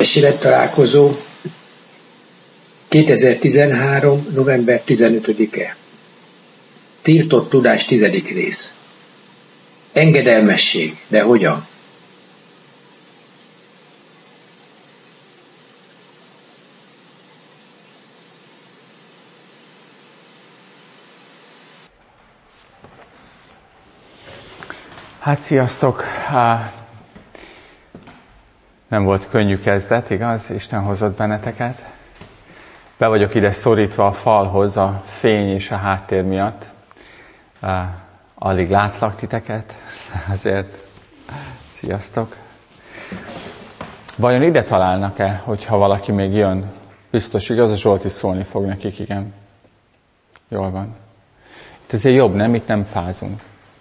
Találkozó 2013. november 15-e. Tiltott tudás 10. rész. Engedelmesség, de hogyan? Hát sziasztok! Nem volt könnyű kezdet, igaz? Isten hozott benneteket. Be vagyok ide szorítva a falhoz a fény és a háttér miatt. Alig látlak titeket, azért sziasztok! Vajon ide találnak-e, hogyha valaki még jön? Biztos, igaz, a Zsolti szólni fog nekik, igen. Jól van. Itt azért jobb, nem? Itt nem fázunk.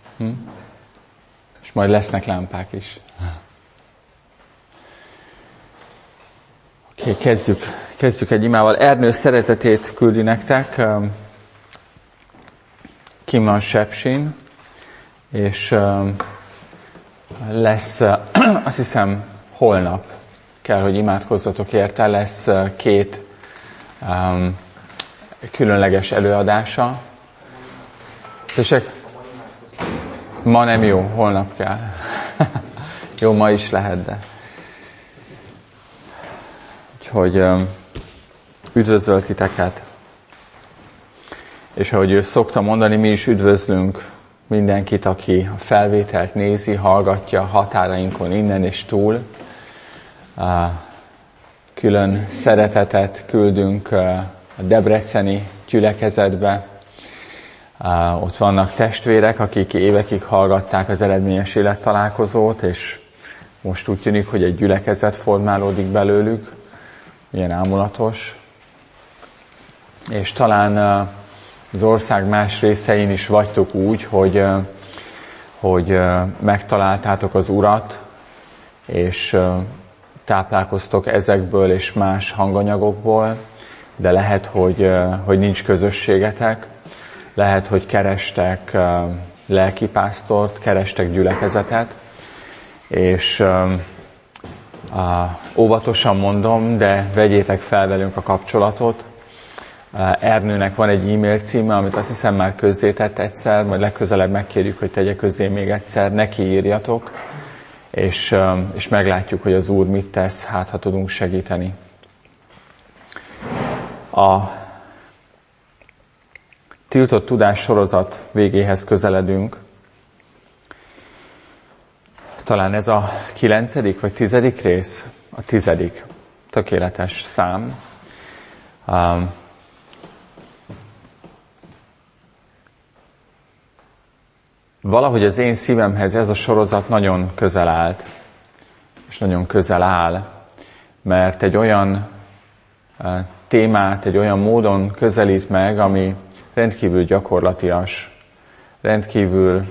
És majd lesznek lámpák is. Oké, kezdjük egy imával. Ernő szeretetét küldi nektek. Kim van Sepsin, és lesz, azt hiszem, holnap kell, hogy imádkozzatok érte, lesz 2 különleges előadása. Tessék? Ma nem jó, holnap kell. Jó, ma is lehet, de... Úgyhogy üdvözöl titeket. És ahogy ő szokta mondani, mi is üdvözlünk mindenkit, aki a felvételt nézi, hallgatja határainkon innen és túl. Külön szeretetet küldünk a debreceni gyülekezetbe. Ott vannak testvérek, akik évekig hallgatták az eredményes élettalálkozót, és most úgy tűnik, hogy egy gyülekezet formálódik belőlük. Milyen ámulatos. És talán az ország más részein is vagytok úgy, hogy megtaláltátok az Urat, és táplálkoztok ezekből és más hanganyagokból, de lehet, hogy nincs közösségetek, lehet, hogy kerestek lelkipásztort, kerestek gyülekezetet, és óvatosan mondom, de vegyétek fel velünk a kapcsolatot. Ernőnek van egy e-mail címe, amit azt hiszem már közzétett egyszer, majd legközelebb megkérjük, hogy tegye közzé még egyszer, neki írjatok, és meglátjuk, hogy az Úr mit tesz, hát ha tudunk segíteni. A tiltott tudás sorozat végéhez közeledünk. Talán ez a 9. vagy 10. rész? A 10. Tökéletes szám. Valahogy az én szívemhez ez a sorozat nagyon közel állt, és nagyon közel áll, mert egy olyan témát, egy olyan módon közelít meg, ami rendkívül gyakorlatias, rendkívül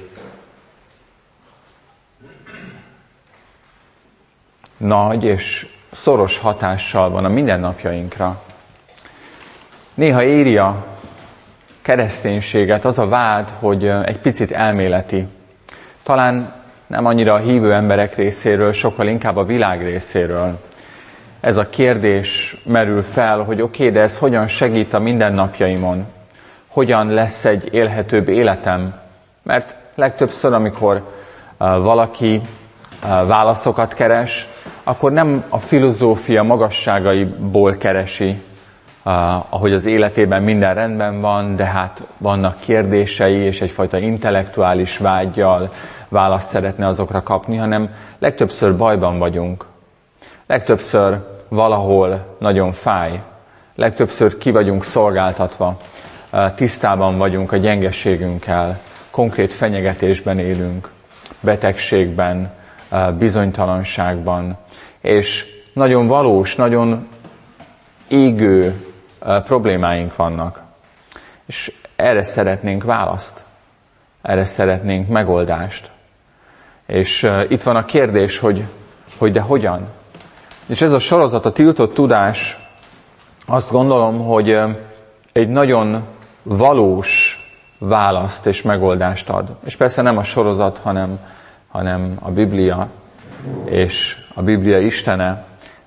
nagy és szoros hatással van a mindennapjainkra. Néha éri a kereszténységet az a vád, hogy egy picit elméleti. Talán nem annyira a hívő emberek részéről, sokkal inkább a világ részéről. Ez a kérdés merül fel, hogy oké, de ez hogyan segít a mindennapjaimon? Hogyan lesz egy élhetőbb életem? Mert legtöbbször, amikor valaki válaszokat keres, akkor nem a filozófia magasságaiból keresi, ahogy az életében minden rendben van, de hát vannak kérdései, és egyfajta intellektuális vággyal választ szeretne azokra kapni, hanem legtöbbször bajban vagyunk. Legtöbbször valahol nagyon fáj. Legtöbbször ki vagyunk szolgáltatva. Tisztában vagyunk a gyengeségünkkel. Konkrét fenyegetésben élünk. Betegségben, bizonytalanságban. És nagyon valós, nagyon égő problémáink vannak. És erre szeretnénk választ. Erre szeretnénk megoldást. És itt van a kérdés, hogy de hogyan? És ez a sorozat, a tiltott tudás, azt gondolom, hogy egy nagyon valós választ és megoldást ad. És persze nem a sorozat, hanem a Biblia és a Biblia Istene,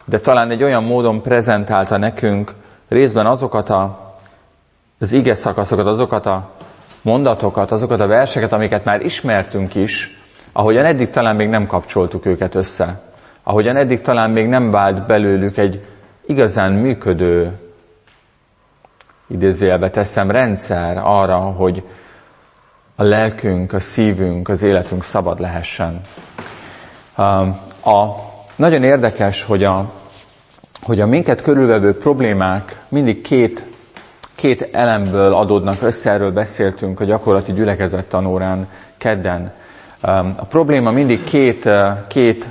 de talán egy olyan módon prezentálta nekünk részben azokat az ige szakaszokat, azokat a mondatokat, azokat a verseket, amiket már ismertünk is, ahogyan eddig talán még nem kapcsoltuk őket össze. Ahogyan eddig talán még nem vált belőlük egy igazán működő, idézőjelbe teszem, rendszer arra, hogy a lelkünk, a szívünk, az életünk szabad lehessen. Nagyon érdekes, hogy a minket körülvevő problémák mindig két elemből adódnak össze, erről beszéltünk a gyakorlati gyülekezet tanórán kedden. A probléma mindig két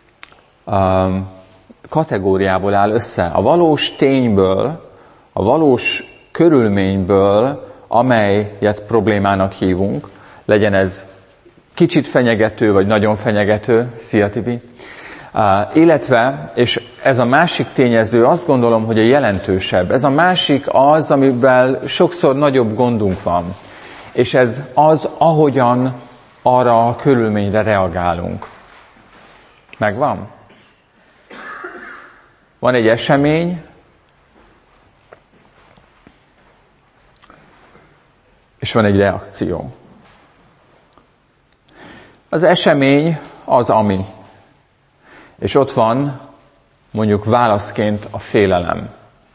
kategóriából áll össze. A valós tényből, a valós körülményből, amelyet problémának hívunk, legyen ez kicsit fenyegető, vagy nagyon fenyegető, szia Tibi, illetve, és ez a másik tényező, azt gondolom, hogy a jelentősebb. Ez a másik az, amivel sokszor nagyobb gondunk van. És ez az, ahogyan arra a körülményre reagálunk. Megvan? Van egy esemény, és van egy reakció. Az esemény az, ami. És ott van mondjuk válaszként a félelem.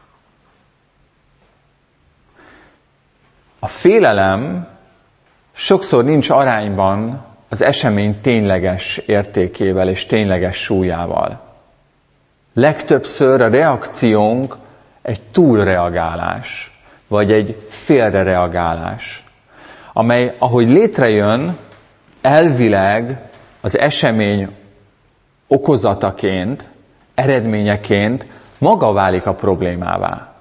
A félelem sokszor nincs arányban az esemény tényleges értékével és tényleges súlyával. Legtöbbször a reakciónk egy túlreagálás, vagy egy félrereagálás, amely, ahogy létrejön, elvileg az esemény okozataként, eredményeként maga válik a problémává.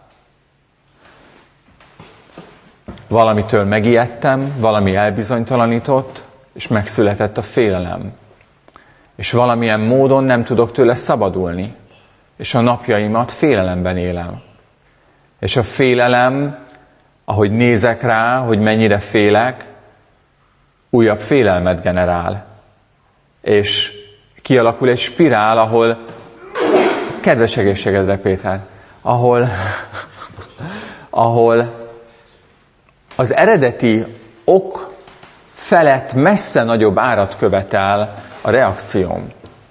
Valamitől megijedtem, valami elbizonytalanított, és megszületett a félelem. És valamilyen módon nem tudok tőle szabadulni, és a napjaimat félelemben élem. És a félelem, ahogy nézek rá, hogy mennyire félek, újabb félelmet generál. És kialakul egy spirál, ahol, kedves egészségedre Péter, ahol az eredeti ok felett messze nagyobb árat követel a reakcióm.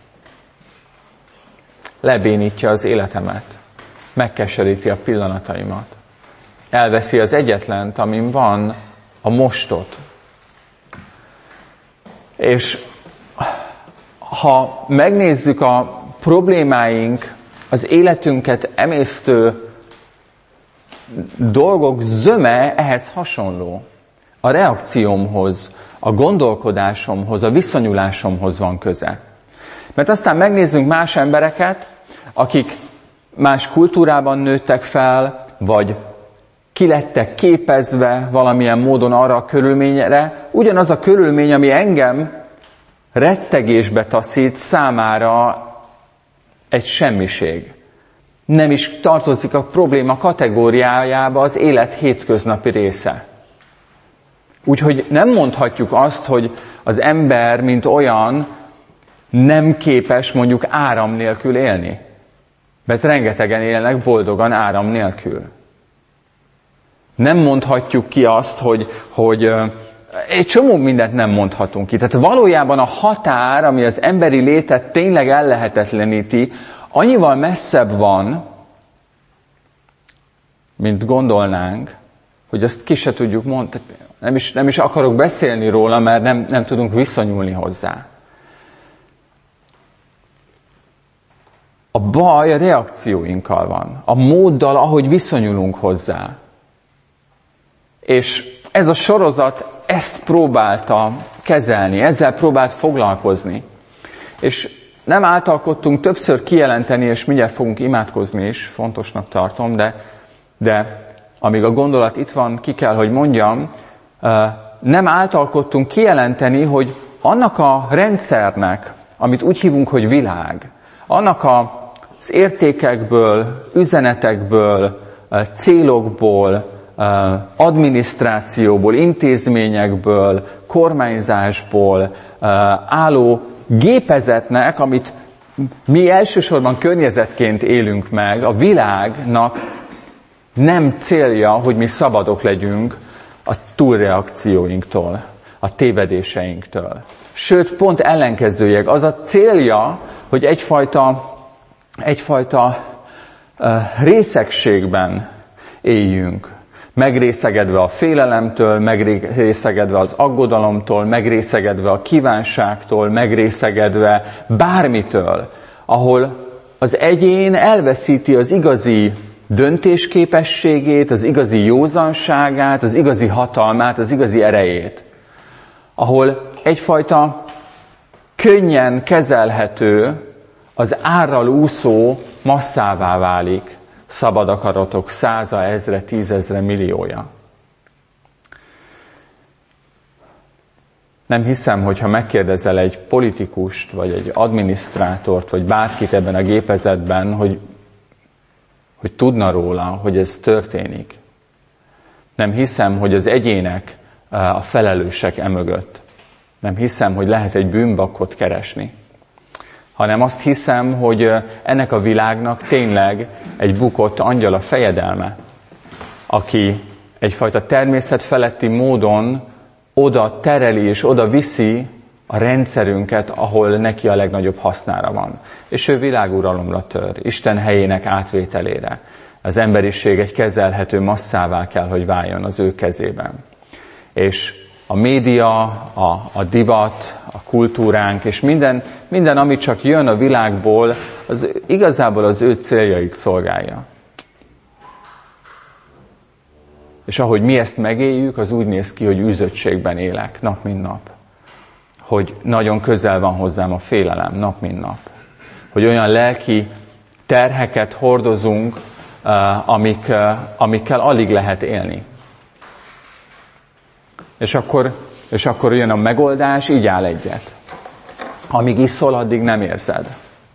Lebénítja az életemet, megkeseríti a pillanataimat, elveszi az egyetlent, amin van, a mostot. És ha megnézzük a problémáink, az életünket emésztő dolgok zöme ehhez hasonló. A reakciómhoz, a gondolkodásomhoz, a viszonyulásomhoz van köze. Mert aztán megnézzünk más embereket, akik más kultúrában nőttek fel, vagy ki lettek képezve valamilyen módon arra a körülményre, ugyanaz a körülmény, ami engem rettegésbe taszít, számára egy semmiség. Nem is tartozik a probléma kategóriájába, az élet hétköznapi része. Úgyhogy nem mondhatjuk azt, hogy az ember, mint olyan, nem képes mondjuk áram nélkül élni. Mert rengetegen élnek boldogan áram nélkül. Nem mondhatjuk ki azt, hogy egy csomó mindent nem mondhatunk ki. Tehát valójában a határ, ami az emberi létet tényleg ellehetetleníti, annyival messzebb van, mint gondolnánk, hogy azt ki se tudjuk mondani. Nem is akarok beszélni róla, mert nem tudunk viszonyulni hozzá. A baj a reakcióinkkal van, a móddal, ahogy viszonyulunk hozzá. És ez a sorozat ezt próbálta kezelni, ezzel próbált foglalkozni. És nem általkodtunk többször kijelenteni, és mindjárt fogunk imádkozni is, fontosnak tartom, de amíg a gondolat itt van, ki kell, hogy mondjam, nem általkodtunk kijelenteni, hogy annak a rendszernek, amit úgy hívunk, hogy világ, annak az értékekből, üzenetekből, célokból, adminisztrációból, intézményekből, kormányzásból álló gépezetnek, amit mi elsősorban környezetként élünk meg, a világnak nem célja, hogy mi szabadok legyünk a túlreakcióinktól, a tévedéseinktől. Sőt, pont ellenkezőleg, az a célja, hogy egyfajta részegségben éljünk. Megrészegedve a félelemtől, megrészegedve az aggodalomtól, megrészegedve a kívánságtól, megrészegedve bármitől, ahol az egyén elveszíti az igazi döntésképességét, az igazi józanságát, az igazi hatalmát, az igazi erejét. Ahol egyfajta könnyen kezelhető, az árral úszó masszává válik szabad akaratok 100, 1000, 10 000 milliója. Nem hiszem, hogyha megkérdezel egy politikust, vagy egy adminisztrátort, vagy bárkit ebben a gépezetben, hogy tudna róla, hogy ez történik. Nem hiszem, hogy az egyének a felelősek emögött. Nem hiszem, hogy lehet egy bűnbakkot keresni. Hanem azt hiszem, hogy ennek a világnak tényleg egy bukott angyal a fejedelme, aki egyfajta természetfeletti módon oda tereli és oda viszi a rendszerünket, ahol neki a legnagyobb hasznára van. És ő világuralomra tör, Isten helyének átvételére. Az emberiség egy kezelhető masszává kell, hogy váljon az ő kezében. És a média, a divat, a kultúránk, és minden, ami csak jön a világból, az igazából az ő céljait szolgálja. És ahogy mi ezt megéljük, az úgy néz ki, hogy űzöttségben élek nap mint nap. Hogy nagyon közel van hozzám a félelem nap mint nap. Hogy olyan lelki terheket hordozunk, amikkel alig lehet élni. És akkor jön a megoldás, így áll egyet. Amíg iszol, addig nem érzed.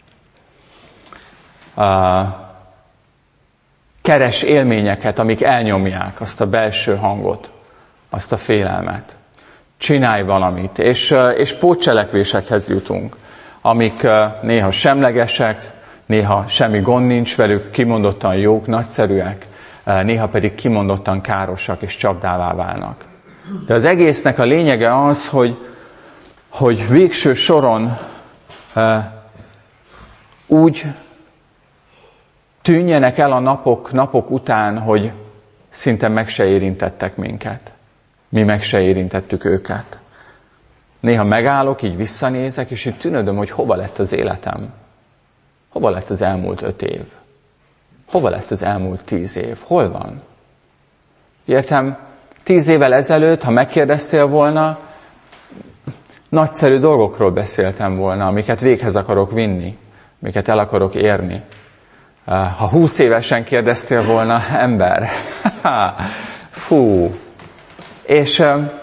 Keres élményeket, amik elnyomják azt a belső hangot, azt a félelmet. Csinálj valamit, és pótcselekvésekhez jutunk, amik néha semlegesek, néha semmi gond nincs velük, kimondottan jók, nagyszerűek, néha pedig kimondottan károsak és csapdává válnak. De az egésznek a lényege az, hogy végső soron úgy tűnjenek el a napok után, hogy szinte meg se érintettek minket. Mi meg se érintettük őket. Néha megállok, így visszanézek, és így tűnödöm, hogy hova lett az életem. Hova lett az elmúlt 5 év? Hova lett az elmúlt 10 év? Hol van? Értem, 10 évvel ezelőtt, ha megkérdeztél volna, nagyszerű dolgokról beszéltem volna, amiket véghez akarok vinni, amiket el akarok érni. Ha 20 évesen kérdeztél volna, ember, fú. És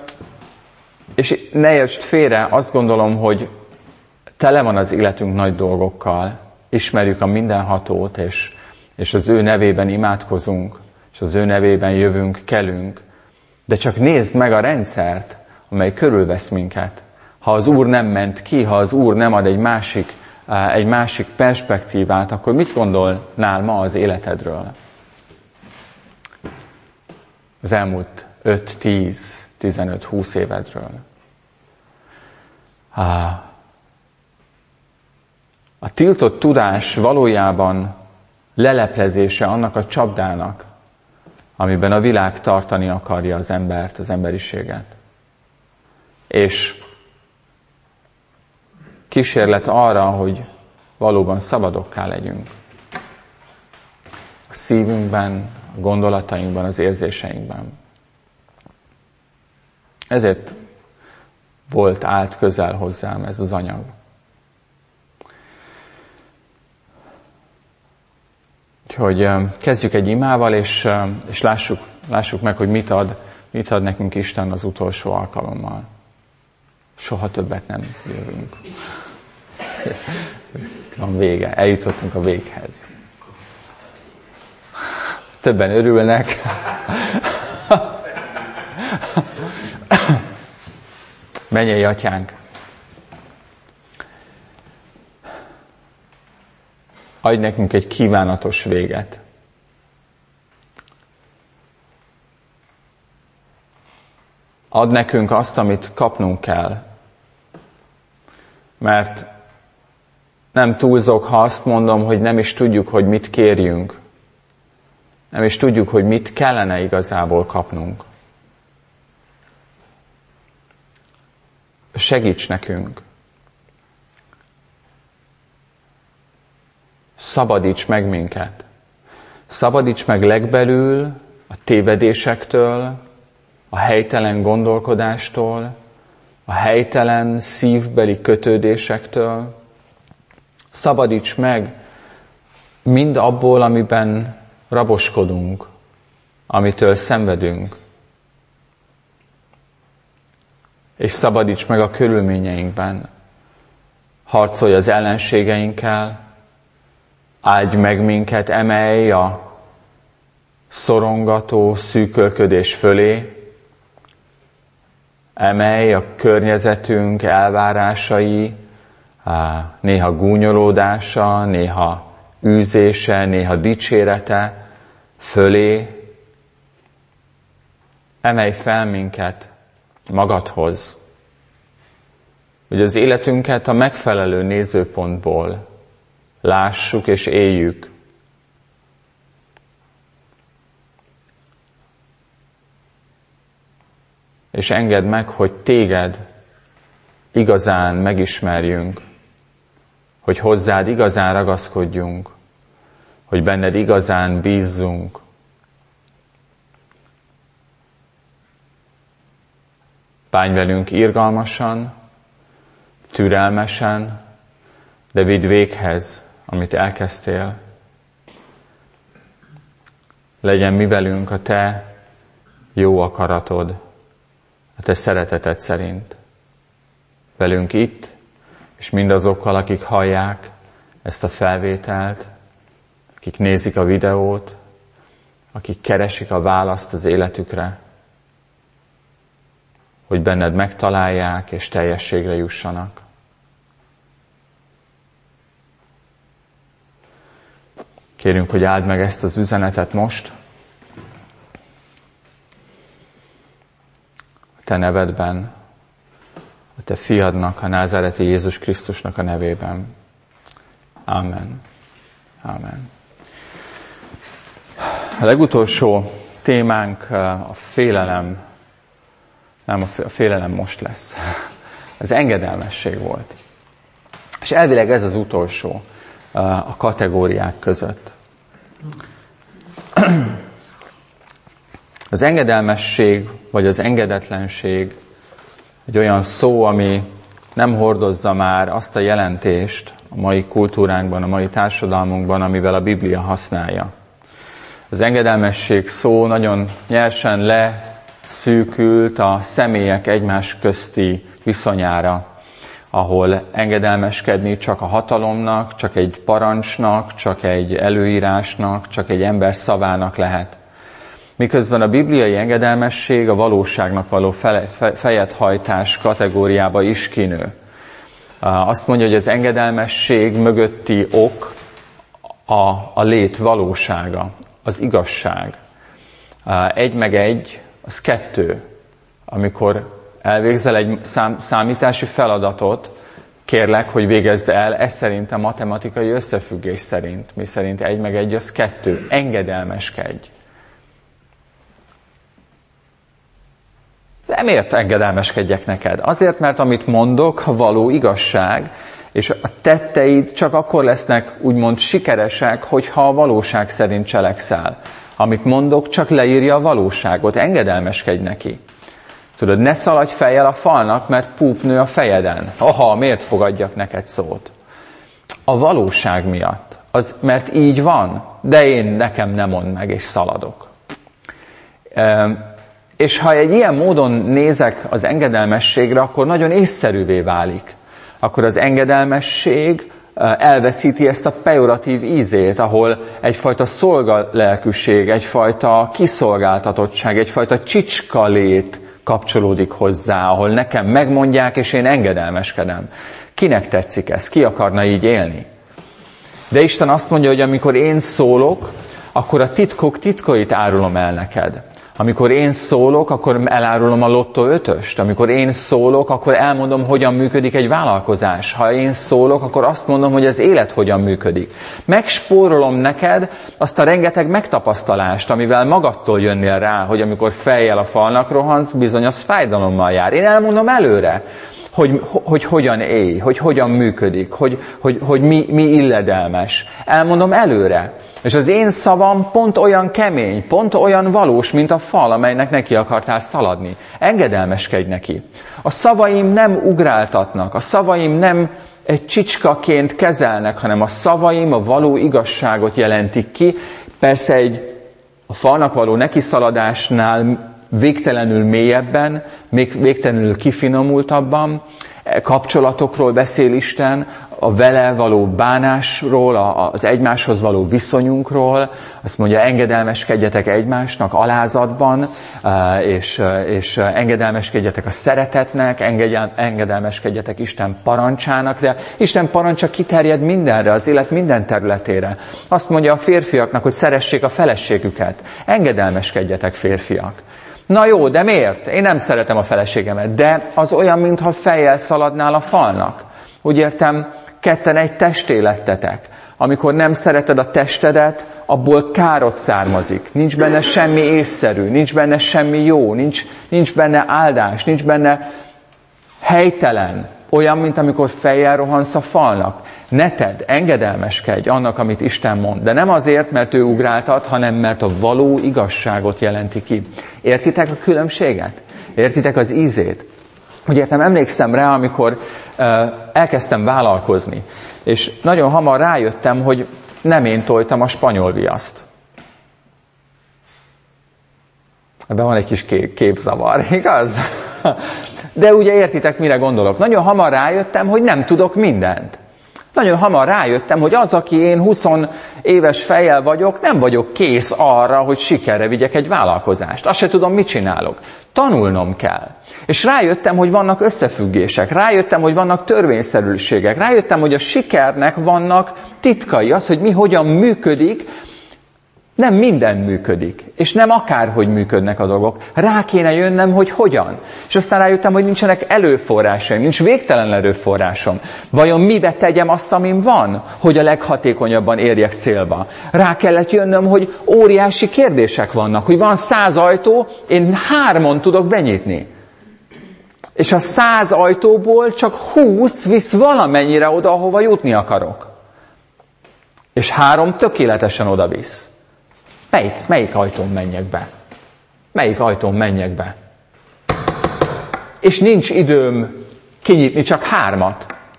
ne értsd félre, azt gondolom, hogy tele van az életünk nagy dolgokkal, ismerjük a mindenhatót, és az ő nevében imádkozunk, és az ő nevében jövünk, kelünk, de csak nézd meg a rendszert, amely körülvesz minket. Ha az Úr nem ment ki, ha az Úr nem ad egy másik perspektívát, akkor mit gondolnál ma az életedről? Az elmúlt 5, 10, 15, 20 évedről. A tiltott tudás valójában leleplezése annak a csapdának, amiben a világ tartani akarja az embert, az emberiséget. És kísérlet arra, hogy valóban szabadokká legyünk. A szívünkben, a gondolatainkban, az érzéseinkben. Ezért állt közel hozzám ez az anyag. Úgyhogy kezdjük egy imával, és lássuk meg, hogy mit ad nekünk Isten az utolsó alkalommal. Soha többet nem jövünk. Van vége, eljutottunk a véghez. Többen örülnek. Mennyei Atyánk! adj nekünk egy kívánatos véget. Add nekünk azt, amit kapnunk kell. Mert nem túlzok, ha azt mondom, hogy nem is tudjuk, hogy mit kérjünk. Nem is tudjuk, hogy mit kellene igazából kapnunk. Segíts nekünk. Szabadíts meg minket. Szabadíts meg legbelül a tévedésektől, a helytelen gondolkodástól, a helytelen szívbeli kötődésektől. Szabadíts meg mind abból, amiben raboskodunk, amitől szenvedünk. És szabadíts meg a körülményeinkben. Harcolj az ellenségeinkkel, áldj meg minket, emelj a szorongató szűkölködés fölé, emelj a környezetünk elvárásai, néha gúnyolódása, néha űzése, néha dicsérete fölé. Emelj fel minket magadhoz, hogy az életünket a megfelelő nézőpontból lássuk és éljük. És engedd meg, hogy téged igazán megismerjünk, hogy hozzád igazán ragaszkodjunk, hogy benned igazán bízzunk. Bánj velünk irgalmasan, türelmesen, de vidd véghez, amit elkezdtél. Legyen mi velünk a te jó akaratod, a te szereteted szerint. Velünk itt, és mindazokkal, akik hallják ezt a felvételt, akik nézik a videót, akik keresik a választ az életükre, hogy benned megtalálják és teljességre jussanak. Kérünk, hogy áld meg ezt az üzenetet most, a te nevedben, a te fiadnak, a názáreti Jézus Krisztusnak a nevében. Amen. Amen. A legutolsó témánk a félelem, nem, a félelem most lesz. Az engedelmesség volt. És elvileg ez az utolsó a kategóriák között. Az engedelmesség, vagy az engedetlenség egy olyan szó, ami nem hordozza már azt a jelentést a mai kultúránkban, a mai társadalmunkban, amivel a Biblia használja. Az engedelmesség szó nagyon nyersen leszűkült a személyek egymás közti viszonyára, ahol engedelmeskedni csak a hatalomnak, csak egy parancsnak, csak egy előírásnak, csak egy ember szavának lehet. Miközben a bibliai engedelmesség a valóságnak való fejethajtás kategóriába is kinő. Azt mondja, hogy az engedelmesség mögötti ok a lét valósága, az igazság. 1 meg 1, az 2. Amikor elvégzel egy számítási feladatot, kérlek, hogy végezd el, ez szerint a matematikai összefüggés szerint. Mi szerint 1 meg 1 az 2. Engedelmeskedj. De miért engedelmeskedjek neked? Azért, mert amit mondok, való igazság, és a tetteid csak akkor lesznek úgymond sikeresek, hogyha a valóság szerint cselekszel. Amit mondok, csak leírja a valóságot, engedelmeskedj neki. Tudod, ne szaladj fejjel a falnak, mert púp nő a fejeden. Aha, miért fogadjak neked szót? A valóság miatt. Mert így van, de nekem nem mondd meg, és szaladok. És ha egy ilyen módon nézek az engedelmességre, akkor nagyon észszerűvé válik. Akkor az engedelmesség elveszíti ezt a pejoratív ízét, ahol egyfajta szolgalelkűség, egyfajta kiszolgáltatottság, egyfajta csicskalét kapcsolódik hozzá, ahol nekem megmondják, és én engedelmeskedem. Kinek tetszik ez? Ki akarna így élni? De Isten azt mondja, hogy amikor én szólok, akkor a titkok titkait árulom el neked. Amikor én szólok, akkor elárulom a lottó 5-öst. Amikor én szólok, akkor elmondom, hogyan működik egy vállalkozás. Ha én szólok, akkor azt mondom, hogy az élet hogyan működik. Megspórolom neked azt a rengeteg megtapasztalást, amivel magadtól jönnél rá, hogy amikor fejjel a falnak rohansz, bizony az fájdalommal jár. Én elmondom előre, hogy hogyan élj, hogy hogyan működik, hogy mi illedelmes. Elmondom előre. És az én szavam pont olyan kemény, pont olyan valós, mint a fal, amelynek neki akartál szaladni. Engedelmeskedj neki. A szavaim nem ugráltatnak, a szavaim nem egy csicskaként kezelnek, hanem a szavaim a való igazságot jelentik ki. Persze a falnak való nekiszaladásnál végtelenül mélyebben, még végtelenül kifinomultabban, kapcsolatokról beszél Isten, a vele való bánásról, az egymáshoz való viszonyunkról. Azt mondja, engedelmeskedjetek egymásnak alázatban, és engedelmeskedjetek a szeretetnek, engedelmeskedjetek Isten parancsának, de Isten parancsa kiterjed mindenre, az élet minden területére. Azt mondja a férfiaknak, hogy szeressék a feleségüket. Engedelmeskedjetek, férfiak. Na jó, de miért? Én nem szeretem a feleségemet, de az olyan, mintha fejjel szaladnál a falnak. Úgy értem, ketten egy testé lettetek. Amikor nem szereted a testedet, abból károd származik. Nincs benne semmi észszerű, nincs benne semmi jó, nincs benne áldás, nincs benne helytelen. Olyan, mint amikor fejjel rohansz a falnak. Ne tedd, engedelmeskedj annak, amit Isten mond. De nem azért, mert ő ugráltat, hanem mert a való igazságot jelenti ki. Értitek a különbséget? Értitek az ízét? Úgy értem, emlékszem rá, amikor elkezdtem vállalkozni. És nagyon hamar rájöttem, hogy nem én tojtam a spanyol viaszt. Ebben van egy kis képzavar, igaz? De ugye értitek, mire gondolok. Nagyon hamar rájöttem, hogy nem tudok mindent. Nagyon hamar rájöttem, hogy az, aki én 20 éves fejjel vagyok, nem vagyok kész arra, hogy sikerre vigyek egy vállalkozást. Azt se tudom, mit csinálok. Tanulnom kell. És rájöttem, hogy vannak összefüggések. Rájöttem, hogy vannak törvényszerűségek. Rájöttem, hogy a sikernek vannak titkai. Az, hogy mi hogyan működik, nem minden működik, és nem akárhogy működnek a dolgok. Rá kéne jönnöm, hogy hogyan. És aztán rájöttem, hogy nincsenek erőforrásaim, nincs végtelen erőforrásom. Vajon mibe tegyem azt, amin van, hogy a leghatékonyabban érjek célba? Rá kellett jönnöm, hogy óriási kérdések vannak, hogy van 100 ajtó, én 3-on tudok benyitni. És a 100 ajtóból csak 20 visz valamennyire oda, ahova jutni akarok. És 3 tökéletesen oda visz. Melyik ajtón menjek be? Melyik ajtón menjek be? És nincs időm kinyitni csak 3-at.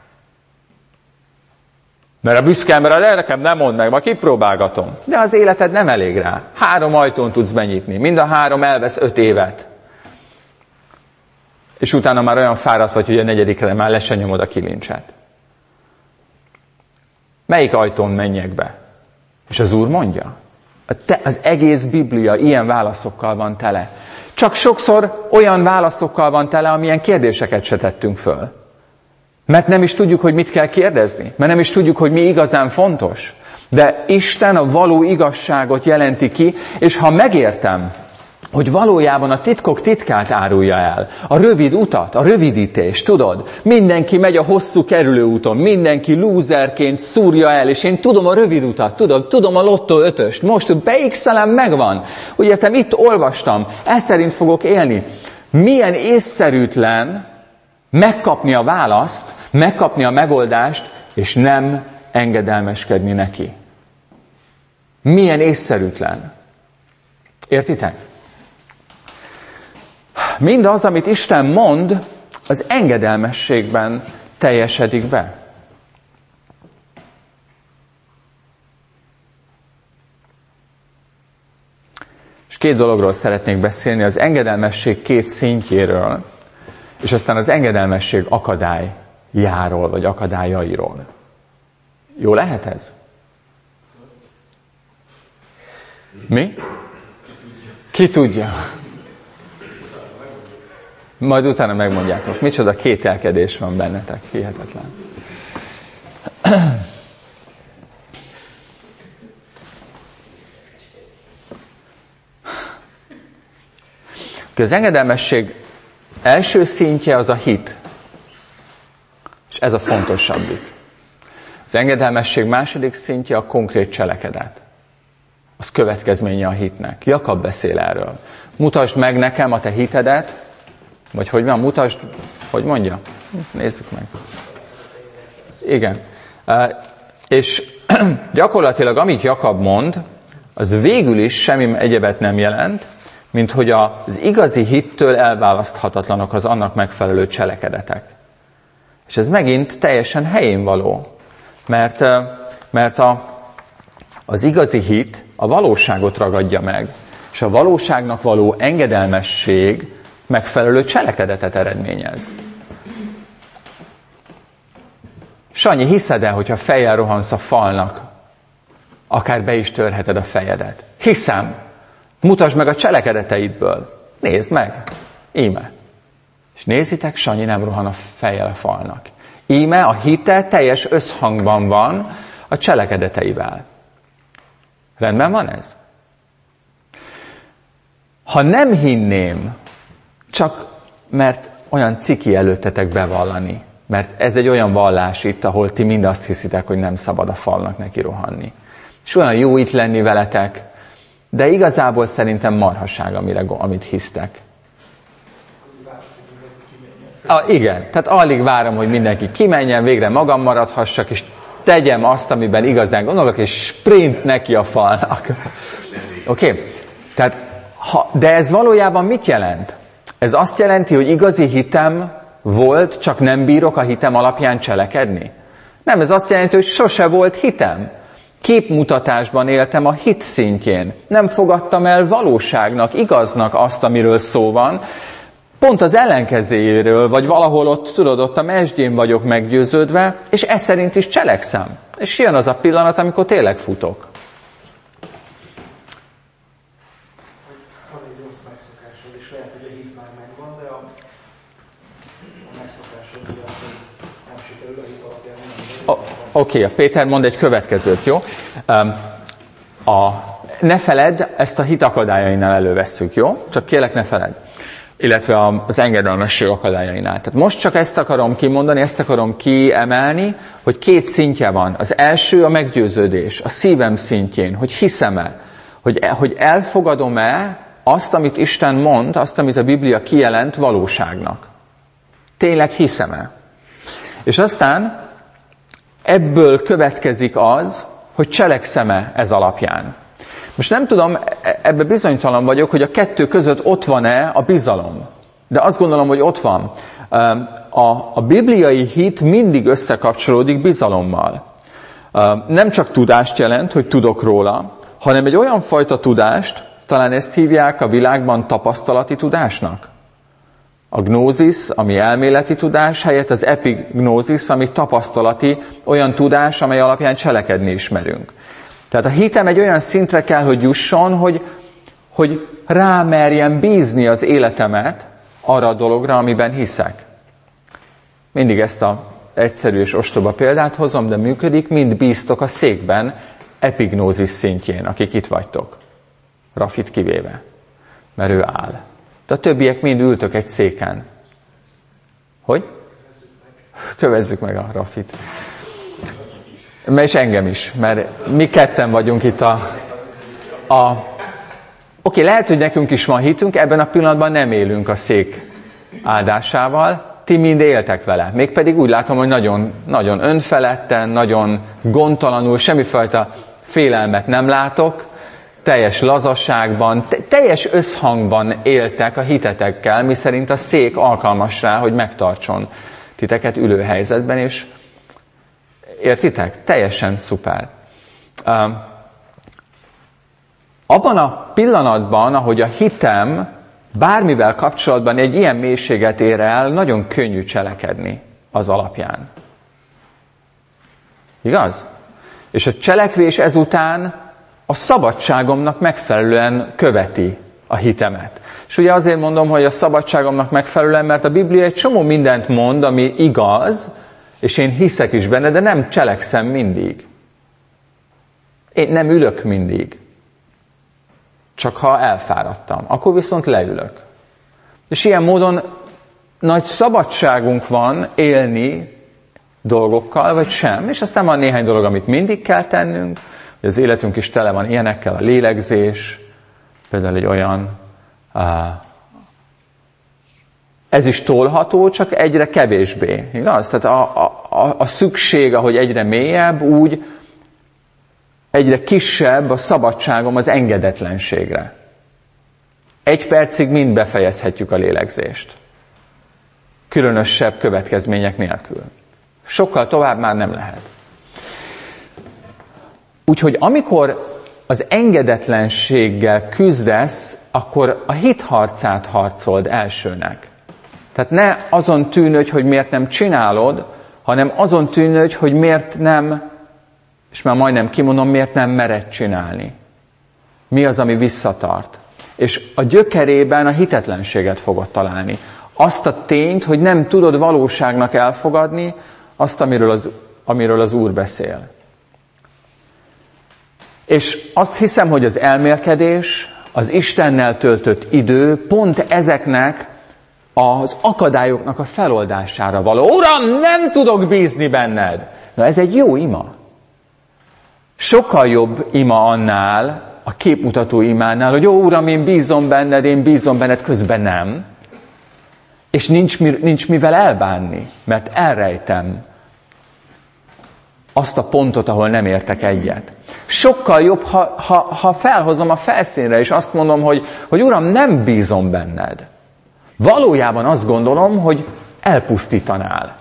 Mert a büszke ember, de nekem nem mondd meg, majd kipróbálgatom. De az életed nem elég rá. 3 ajtón tudsz benyitni. Mind a 3 elvesz 5 évet. És utána már olyan fáradt vagy, hogy a 4. már le se nyomod a kilincset. Melyik ajtón menjek be? És az Úr mondja. Az egész Biblia ilyen válaszokkal van tele. Csak sokszor olyan válaszokkal van tele, amilyen kérdéseket se tettünk föl. Mert nem is tudjuk, hogy mit kell kérdezni. Mert nem is tudjuk, hogy mi igazán fontos. De Isten a való igazságot jelenti ki, és ha megértem, hogy valójában a titkok titkát árulja el. A rövid utat, a rövidítést, tudod? Mindenki megy a hosszú kerülő úton, mindenki lúzerként szúrja el, és én tudom a rövid utat, tudom a lottó 5-öst, most beixelem, megvan. Úgy értem, itt olvastam, ez szerint fogok élni. Milyen észszerűtlen megkapni a választ, megkapni a megoldást, és nem engedelmeskedni neki. Milyen észszerűtlen. Értitek? Mindaz, amit Isten mond, az engedelmességben teljesedik be. És 2 dologról szeretnék beszélni, az engedelmesség 2 szintjéről, és aztán az engedelmesség akadályáról, vagy akadályairól. Jó lehet ez? Mi? Ki tudja? Majd utána megmondjátok. Micsoda kételkedés van bennetek. Hihetetlen. Az engedelmesség első szintje az a hit. És ez a fontosabbik. Az engedelmesség második szintje a konkrét cselekedet. Az következménye a hitnek. Jakab beszél erről. Mutasd meg nekem a te hitedet, vagy hogy van, mutasd, hogy mondja? Nézzük meg. Igen. És gyakorlatilag amit Jakab mond, az végül is semmi egyebet nem jelent, mint hogy az igazi hittől elválaszthatatlanok az annak megfelelő cselekedetek. És ez megint teljesen helyén való, mert az igazi hit a valóságot ragadja meg, és a valóságnak való engedelmesség megfelelő cselekedetet eredményez. Sanyi, hiszed-e, hogyha fejjel rohansz a falnak, akár be is törheted a fejedet? Hiszem. Mutasd meg a cselekedeteidből. Nézd meg. Íme. És nézitek, Sanyi nem rohan a fejjel a falnak. Íme a hite teljes összhangban van a cselekedeteivel. Rendben van ez? Ha nem hinném, csak mert olyan ciki előttetek bevallani, mert ez egy olyan vallás itt, ahol ti mind azt hiszitek, hogy nem szabad a falnak neki rohanni. És olyan jó itt lenni veletek, de igazából szerintem marhaság, amit hisztek. Igen, tehát alig várom, hogy mindenki kimenjen, végre magam maradhassak, és tegyem azt, amiben igazán gondolok, és sprint neki a falnak. Oké? Tehát, de ez valójában mit jelent? Ez azt jelenti, hogy igazi hitem volt, csak nem bírok a hitem alapján cselekedni? Nem, ez azt jelenti, hogy sose volt hitem. Képmutatásban éltem a hit szintjén. Nem fogadtam el valóságnak, igaznak azt, amiről szó van. Pont az ellenkezőjéről, vagy valahol ott a mesdjén vagyok meggyőződve, és ez szerint is cselekszem. És jön az a pillanat, amikor tényleg futok. Van egy rossz megszokásod, és lehet, hogy a hit már megvan, de a megszokásod, hogy nem sikerül a hit alapján. Oké, Péter mond egy következőt, jó? Ne feledd, ezt a hit akadályainál elővesszük, jó? Csak kérlek, ne feledd. Illetve az engedelmesség akadályainál. Tehát most csak ezt akarom kimondani, ezt akarom kiemelni, hogy két szintje van. Az első a meggyőződés, a szívem szintjén, hogy hiszem-e, hogy elfogadom-e azt, amit Isten mond, azt, amit a Biblia kijelent valóságnak. Tényleg hiszem-e? És aztán ebből következik az, hogy cselekszem-e ez alapján. Most nem tudom, ebben bizonytalan vagyok, hogy a kettő között ott van-e a bizalom. De azt gondolom, hogy ott van. A bibliai hit mindig összekapcsolódik bizalommal. Nem csak tudást jelent, hogy tudok róla, hanem egy olyan fajta tudást, talán ezt hívják a világban tapasztalati tudásnak. A gnózis, ami elméleti tudás, helyett az epignózis, ami tapasztalati, olyan tudás, amely alapján cselekedni ismerünk. Tehát a hitem egy olyan szintre kell, hogy jusson, hogy rámerjem bízni az életemet arra a dologra, amiben hiszek. Mindig ezt az egyszerű és ostoba példát hozom, de működik, mind bíztok a székben epignózis szintjén, akik itt vagytok. Rafit kivéve, mert ő áll. De a többiek mind ültök egy széken. Hogy? Kövezzük meg a Rafit. És engem is, mert mi ketten vagyunk itt Oké, lehet, hogy nekünk is van hitünk, ebben a pillanatban nem élünk a szék áldásával, ti mind éltek vele. Mégpedig úgy látom, hogy nagyon, nagyon önfeledten, nagyon gondtalanul, semmifajta félelmet nem látok, teljes lazasságban, teljes összhangban éltek a hitetekkel, miszerint a szék alkalmas rá, hogy megtartson titeket ülő helyzetben, és értitek? Teljesen szuper. Abban a pillanatban, ahogy a hitem bármivel kapcsolatban egy ilyen mélységet ér el, nagyon könnyű cselekedni az alapján. Igaz? És a cselekvés ezután a szabadságomnak megfelelően követi a hitemet. És ugye azért mondom, hogy a szabadságomnak megfelelően, mert a Biblia egy csomó mindent mond, ami igaz, és én hiszek is benne, de nem cselekszem mindig. Én nem ülök mindig. Csak ha elfáradtam. Akkor viszont leülök. És ilyen módon nagy szabadságunk van élni dolgokkal, vagy sem. És aztán van néhány dolog, amit mindig kell tennünk, hogy az életünk is tele van ilyenekkel, a lélegzés, például egy olyan, ez is tolható, csak egyre kevésbé. Igaz? Tehát a szükség, ahogy egyre mélyebb, úgy egyre kisebb a szabadságom az engedetlenségre. 1 percig mind befejezhetjük a lélegzést. Különösebb következmények nélkül. Sokkal tovább már nem lehet. Úgyhogy amikor az engedetlenséggel küzdesz, akkor a hitharcát harcold elsőnek. Tehát ne azon tűnődj, hogy miért nem csinálod, hanem azon tűnődj, hogy miért nem, és már majdnem kimondom, miért nem mered csinálni. Mi az, ami visszatart. És a gyökerében a hitetlenséget fogod találni. Azt a tényt, hogy nem tudod valóságnak elfogadni azt, amiről az Úr beszél. És azt hiszem, hogy az elmélkedés, az Istennel töltött idő pont ezeknek az akadályoknak a feloldására való. Uram, nem tudok bízni benned! Na ez egy jó ima. Sokkal jobb ima annál, a képmutató imánál, hogy jó Uram, én bízom benned, közben nem. És nincs mivel elbánni, mert elrejtem azt a pontot, ahol nem értek egyet. Sokkal jobb, ha felhozom a felszínre, és azt mondom, hogy Uram, nem bízom benned. Valójában azt gondolom, hogy elpusztítanál.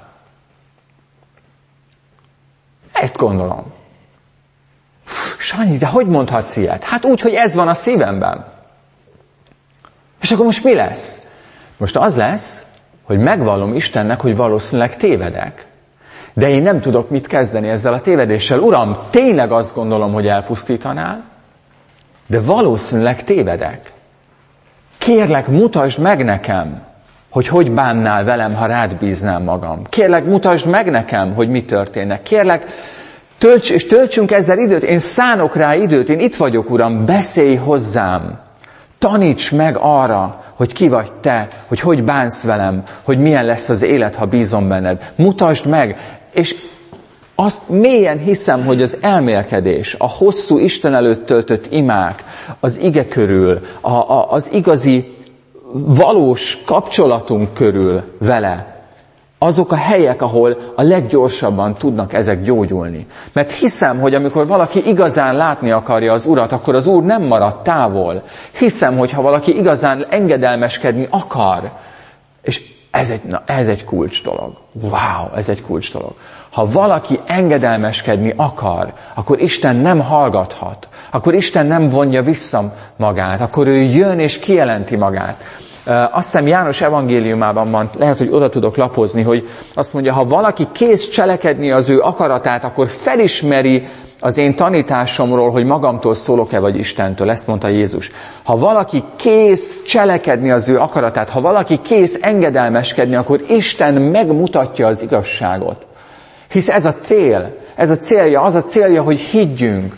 Ezt gondolom. Sanyi, de hogy mondhatsz ilyet? Hát úgy, hogy ez van a szívemben. És akkor most mi lesz? Most az lesz, hogy megvallom Istennek, hogy valószínűleg tévedek. De én nem tudok mit kezdeni ezzel a tévedéssel. Uram, tényleg azt gondolom, hogy elpusztítanál, de valószínűleg tévedek. Kérlek, mutasd meg nekem, hogy bánnál velem, ha rád bíznám magam. Kérlek, mutasd meg nekem, hogy mi történnek. Kérlek, töltsünk ezzel időt, én szánok rá időt, én itt vagyok, Uram, beszélj hozzám. Taníts meg arra, hogy ki vagy te, hogy bánsz velem, hogy milyen lesz az élet, ha bízom benned. Mutasd meg, és azt mélyen hiszem, hogy az elmélkedés, a hosszú Isten előtt töltött imák, az ige körül, az igazi, valós kapcsolatunk körül vele, azok a helyek, ahol a leggyorsabban tudnak ezek gyógyulni. Mert hiszem, hogy amikor valaki igazán látni akarja az Urat, akkor az Úr nem marad távol. Hiszem, hogy ha valaki igazán engedelmeskedni akar, és ez egy kulcs dolog. Wow, ez egy kulcs dolog. Ha valaki engedelmeskedni akar, akkor Isten nem hallgathat. Akkor Isten nem vonja vissza magát. Akkor ő jön és kijelenti magát. Azt hiszem János evangéliumában van, lehet, hogy oda tudok lapozni, hogy azt mondja, ha valaki kész cselekedni az ő akaratát, akkor felismeri az én tanításomról, hogy magamtól szólok-e, vagy Istentől. Ezt mondta Jézus. Ha valaki kész cselekedni az ő akaratát, ha valaki kész engedelmeskedni, akkor Isten megmutatja az igazságot. Hisz ez a cél. Ez a célja, az a célja, hogy higgyünk.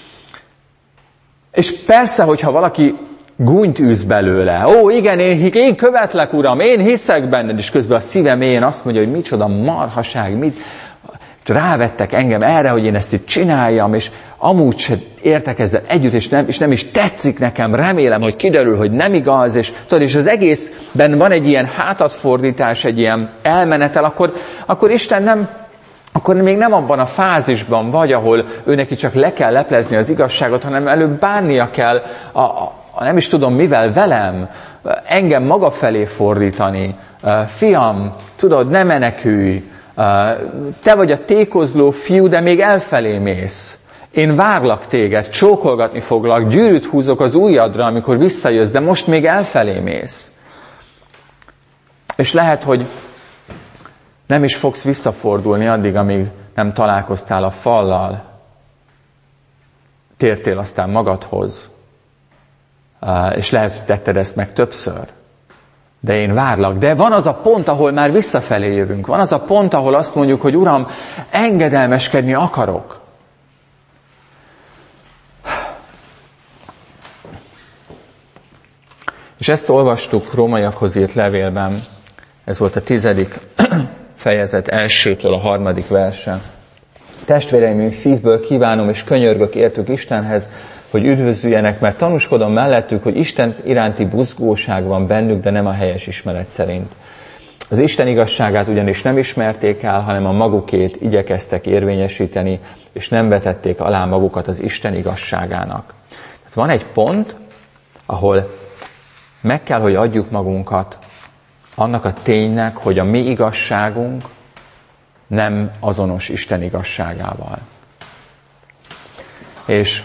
És persze, hogyha valaki gúnyt űz belőle. Ó, igen, én követlek, Uram, én hiszek benned, és közben a szívem mélyén azt mondja, hogy micsoda marhaság, mit rávettek engem erre, hogy én ezt itt csináljam, és amúgy se értek ezzel együtt, és nem is tetszik nekem, remélem, hogy kiderül, hogy nem igaz, és az egészben van egy ilyen hátatfordítás, egy ilyen elmenetel, akkor Isten akkor még nem abban a fázisban vagy, ahol ő neki csak le kell leplezni az igazságot, hanem előbb bánnia kell nem is tudom mivel, velem, engem maga felé fordítani. Fiam, tudod, ne menekülj, te vagy a tékozló fiú, de még elfelé mész. Én várlak téged, csókolgatni foglak, gyűrűt húzok az ujjadra, amikor visszajössz, de most még elfelé mész. És lehet, hogy nem is fogsz visszafordulni addig, amíg nem találkoztál a fallal. Tértél aztán magadhoz. És lehet, hogy tetted ezt meg többször. De én várlak. De van az a pont, ahol már visszafelé jövünk. Van az a pont, ahol azt mondjuk, hogy Uram, engedelmeskedni akarok. És És ezt olvastuk Rómaiakhoz írt levélben, ez volt a 10. fejezet 1-től a 3. verse. Testvéreim, én szívből kívánom és könyörgök értük Istenhez, hogy üdvözüljenek, mert tanúskodom mellettük, hogy Isten iránti buzgóság van bennük, de nem a helyes ismeret szerint. Az Isten igazságát ugyanis nem ismerték el, hanem a magukét igyekeztek érvényesíteni, és nem vetették alá magukat az Isten igazságának. Tehát van egy pont, ahol meg kell, hogy adjuk magunkat annak a ténynek, hogy a mi igazságunk nem azonos Isten igazságával. És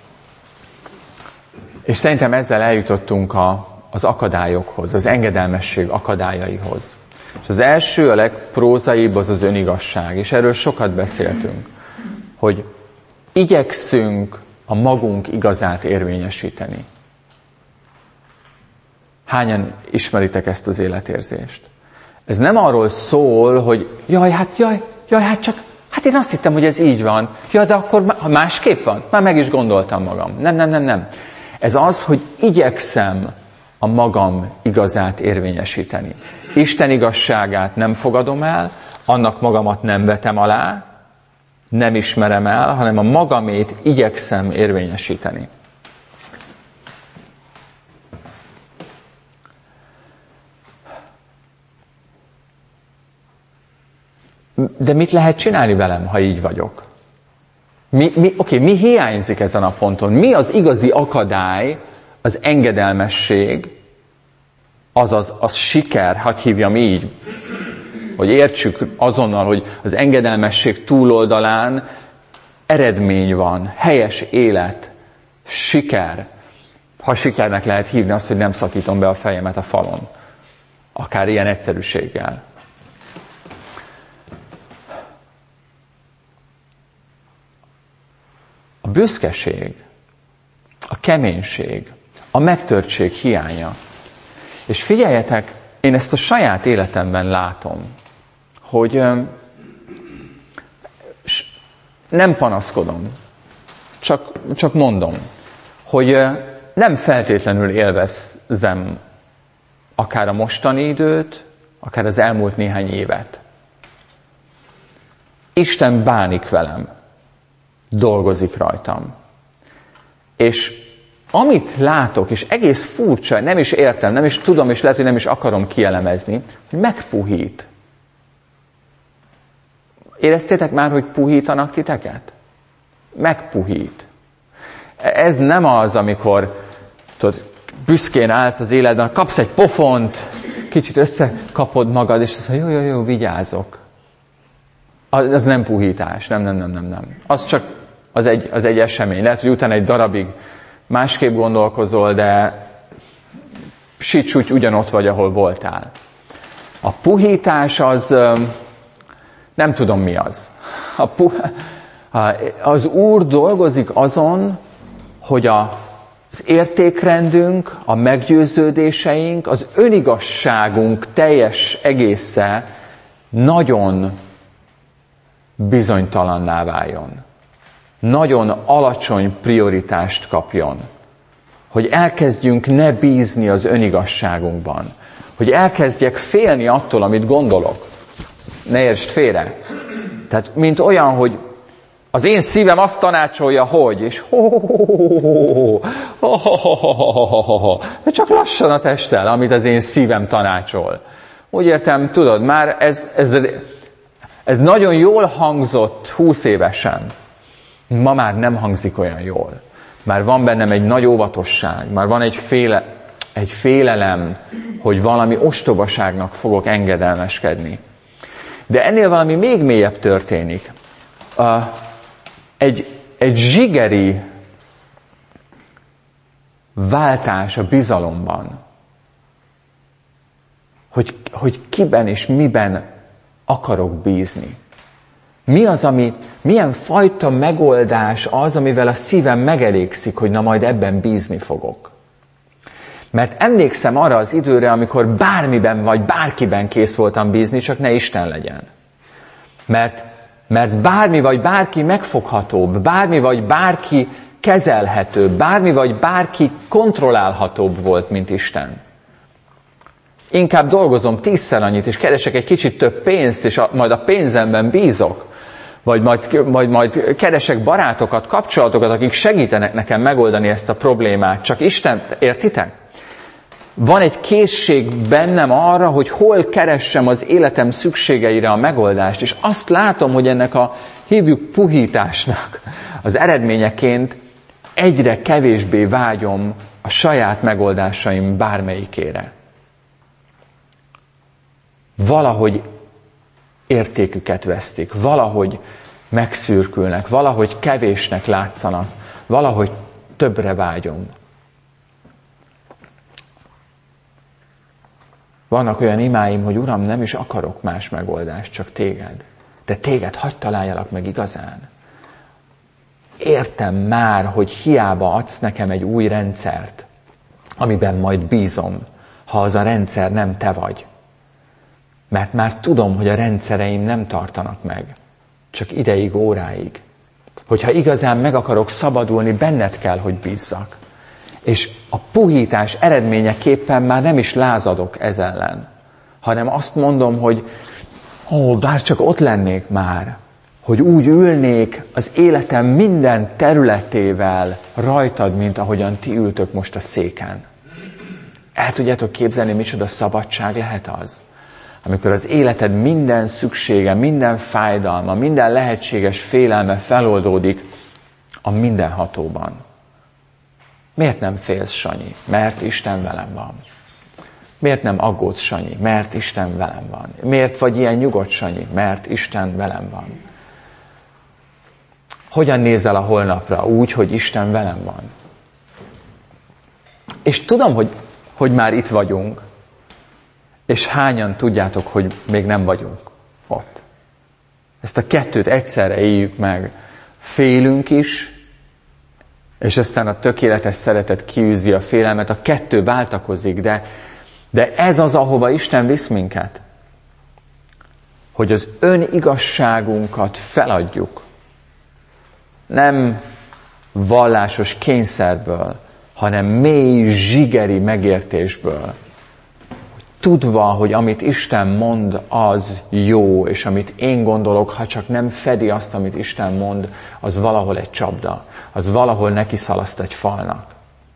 szerintem ezzel eljutottunk az akadályokhoz, az engedelmesség akadályaihoz. És az első, a legprózaibb az önigazság, és erről sokat beszéltünk, hogy igyekszünk a magunk igazát érvényesíteni. Hányan ismeritek ezt az életérzést? Ez nem arról szól, hogy hát én azt hittem, hogy ez így van. Ja, de akkor másképp van? Már meg is gondoltam magam. Nem. Ez az, hogy igyekszem a magam igazát érvényesíteni. Isten igazságát nem fogadom el, annak magamat nem vetem alá, nem ismerem el, hanem a magamét igyekszem érvényesíteni. De mit lehet csinálni velem, ha így vagyok? Mi hiányzik ezen a ponton? Mi az igazi akadály, az engedelmesség, azaz az siker, hadd hívjam így, hogy értsük azonnal, hogy az engedelmesség túloldalán eredmény van, helyes élet, siker. Ha sikernek lehet hívni azt, hogy nem szakítom be a fejemet a falon. Akár ilyen egyszerűséggel. A büszkeség, a keménység, a megtörtség hiánya. És figyeljetek, én ezt a saját életemben látom, hogy nem panaszkodom, csak mondom, hogy nem feltétlenül élvezzem akár a mostani időt, akár az elmúlt néhány évet. Isten bánik velem, dolgozik rajtam. És amit látok, és egész furcsa, nem is értem, nem is tudom, és lehet, hogy nem is akarom kielemezni, hogy megpuhít. Éreztétek már, hogy puhítanak titeket? Megpuhít. Ez nem az, amikor tudod, büszkén állsz az életben, kapsz egy pofont, kicsit összekapod magad, és azt mondja, jó, vigyázok. Az nem puhítás, nem. Az csak az egy esemény. Lehet, hogy utána egy darabig másképp gondolkozol, de sítsúgy ugyanott vagy, ahol voltál. A puhítás az, nem tudom mi az. Az Úr dolgozik azon, hogy az értékrendünk, a meggyőződéseink, az önigazságunk teljes egésze nagyon bizonytalanná váljon. Nagyon alacsony prioritást kapjon. Hogy elkezdjünk ne bízni az önigazságunkban. Hogy elkezdjek félni attól, amit gondolok. Ne értsd félre. Tehát, mint olyan, hogy az én szívem azt tanácsolja, hogy, és csak lassan a testtel, amit az én szívem tanácsol. Úgy értem, tudod, már ez nagyon jól hangzott 20 évesen. Ma már nem hangzik olyan jól. Már van bennem egy nagy óvatosság, már van egy félelem, hogy valami ostobaságnak fogok engedelmeskedni. De ennél valami még mélyebb történik. Egy zsigeri váltás a bizalomban. Hogy kiben és miben akarok bízni. Milyen fajta megoldás az, amivel a szívem megelégszik, hogy na majd ebben bízni fogok. Mert emlékszem arra az időre, amikor bármiben vagy bárkiben kész voltam bízni, csak ne Isten legyen. Mert bármi vagy bárki megfoghatóbb, bármi vagy bárki kezelhetőbb, bármi vagy bárki kontrollálhatóbb volt, mint Isten. Inkább dolgozom 10-szer annyit, és keresek egy kicsit több pénzt, és majd a pénzemben bízok. Vagy majd keresek barátokat, kapcsolatokat, akik segítenek nekem megoldani ezt a problémát. Csak Istent, értitek? Van egy készség bennem arra, hogy hol keressem az életem szükségeire a megoldást, és azt látom, hogy ennek a hívjuk puhításnak az eredményeként egyre kevésbé vágyom a saját megoldásaim bármelyikére. Valahogy értéküket vesztik, valahogy megszürkülnek, valahogy kevésnek látszanak, valahogy többre vágyom. Vannak olyan imáim, hogy Uram, nem is akarok más megoldást, csak téged. De téged hadd találjalak meg igazán. Értem már, hogy hiába adsz nekem egy új rendszert, amiben majd bízom, ha az a rendszer nem te vagy. Mert már tudom, hogy a rendszereim nem tartanak meg. Csak ideig, óráig. Hogyha igazán meg akarok szabadulni, benned kell, hogy bízzak. És a puhítás eredményeképpen már nem is lázadok ez ellen, hanem azt mondom, hogy bár csak ott lennék már, hogy úgy ülnék az életem minden területével rajtad, mint ahogyan ti ültök most a széken. El tudjátok képzelni, micsoda szabadság lehet az? Amikor az életed minden szüksége, minden fájdalma, minden lehetséges félelme feloldódik a mindenhatóban. Miért nem félsz, Sanyi? Mert Isten velem van. Miért nem aggódsz, Sanyi? Mert Isten velem van. Miért vagy ilyen nyugodt, Sanyi? Mert Isten velem van. Hogyan nézel a holnapra? Úgy, hogy Isten velem van. És tudom, hogy már itt vagyunk, és hányan tudjátok, hogy még nem vagyunk ott. Ezt a kettőt egyszerre éljük meg. Félünk is, és aztán a tökéletes szeretet kiűzi a félelmet, a kettő váltakozik, de ez az, ahova Isten visz minket. Hogy az önigazságunkat feladjuk. Nem vallásos kényszerből, hanem mély, zsigeri megértésből. Tudva, hogy amit Isten mond, az jó, és amit én gondolok, ha csak nem fedi azt, amit Isten mond, az valahol egy csapda, az valahol neki szalaszt egy falnak.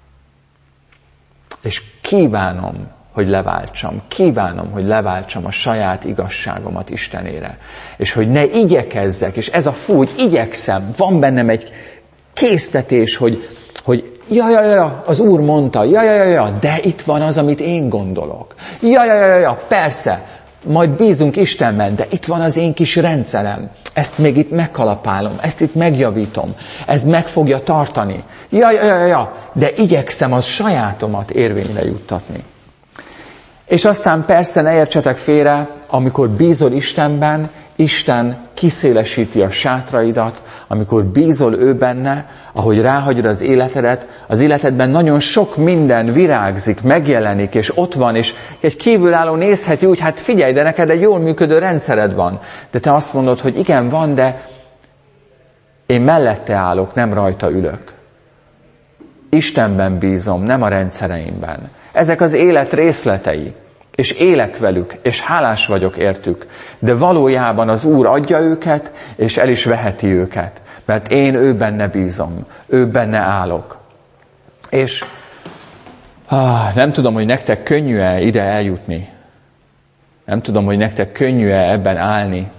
És kívánom, hogy leváltsam a saját igazságomat Istenére. És hogy ne igyekezzek, és ez a hogy igyekszem, van bennem egy késztetés, hogy ja, az Úr mondta, ja, de itt van az, amit én gondolok. Ja, persze, majd bízunk Istenben, de itt van az én kis rendszerem. Ezt még itt megkalapálom, ezt itt megjavítom, ez meg fogja tartani. Ja, de igyekszem az sajátomat érvényre juttatni. És aztán persze ne értsetek félre, amikor bízol Istenben, Isten kiszélesíti a sátraidat, amikor bízol ő benne, ahogy ráhagyod az életedet, az életedben nagyon sok minden virágzik, megjelenik, és ott van, és egy kívülálló nézheti úgy, hát figyelj, de neked egy jól működő rendszered van. De te azt mondod, hogy igen, van, de én mellette állok, nem rajta ülök. Istenben bízom, nem a rendszereimben. Ezek az élet részletei, és élek velük, és hálás vagyok értük, de valójában az Úr adja őket, és el is veheti őket, mert én ő benne bízom, ő benne állok. És nem tudom, hogy nektek könnyű-e ide eljutni. Nem tudom, hogy nektek könnyű-e ebben állni.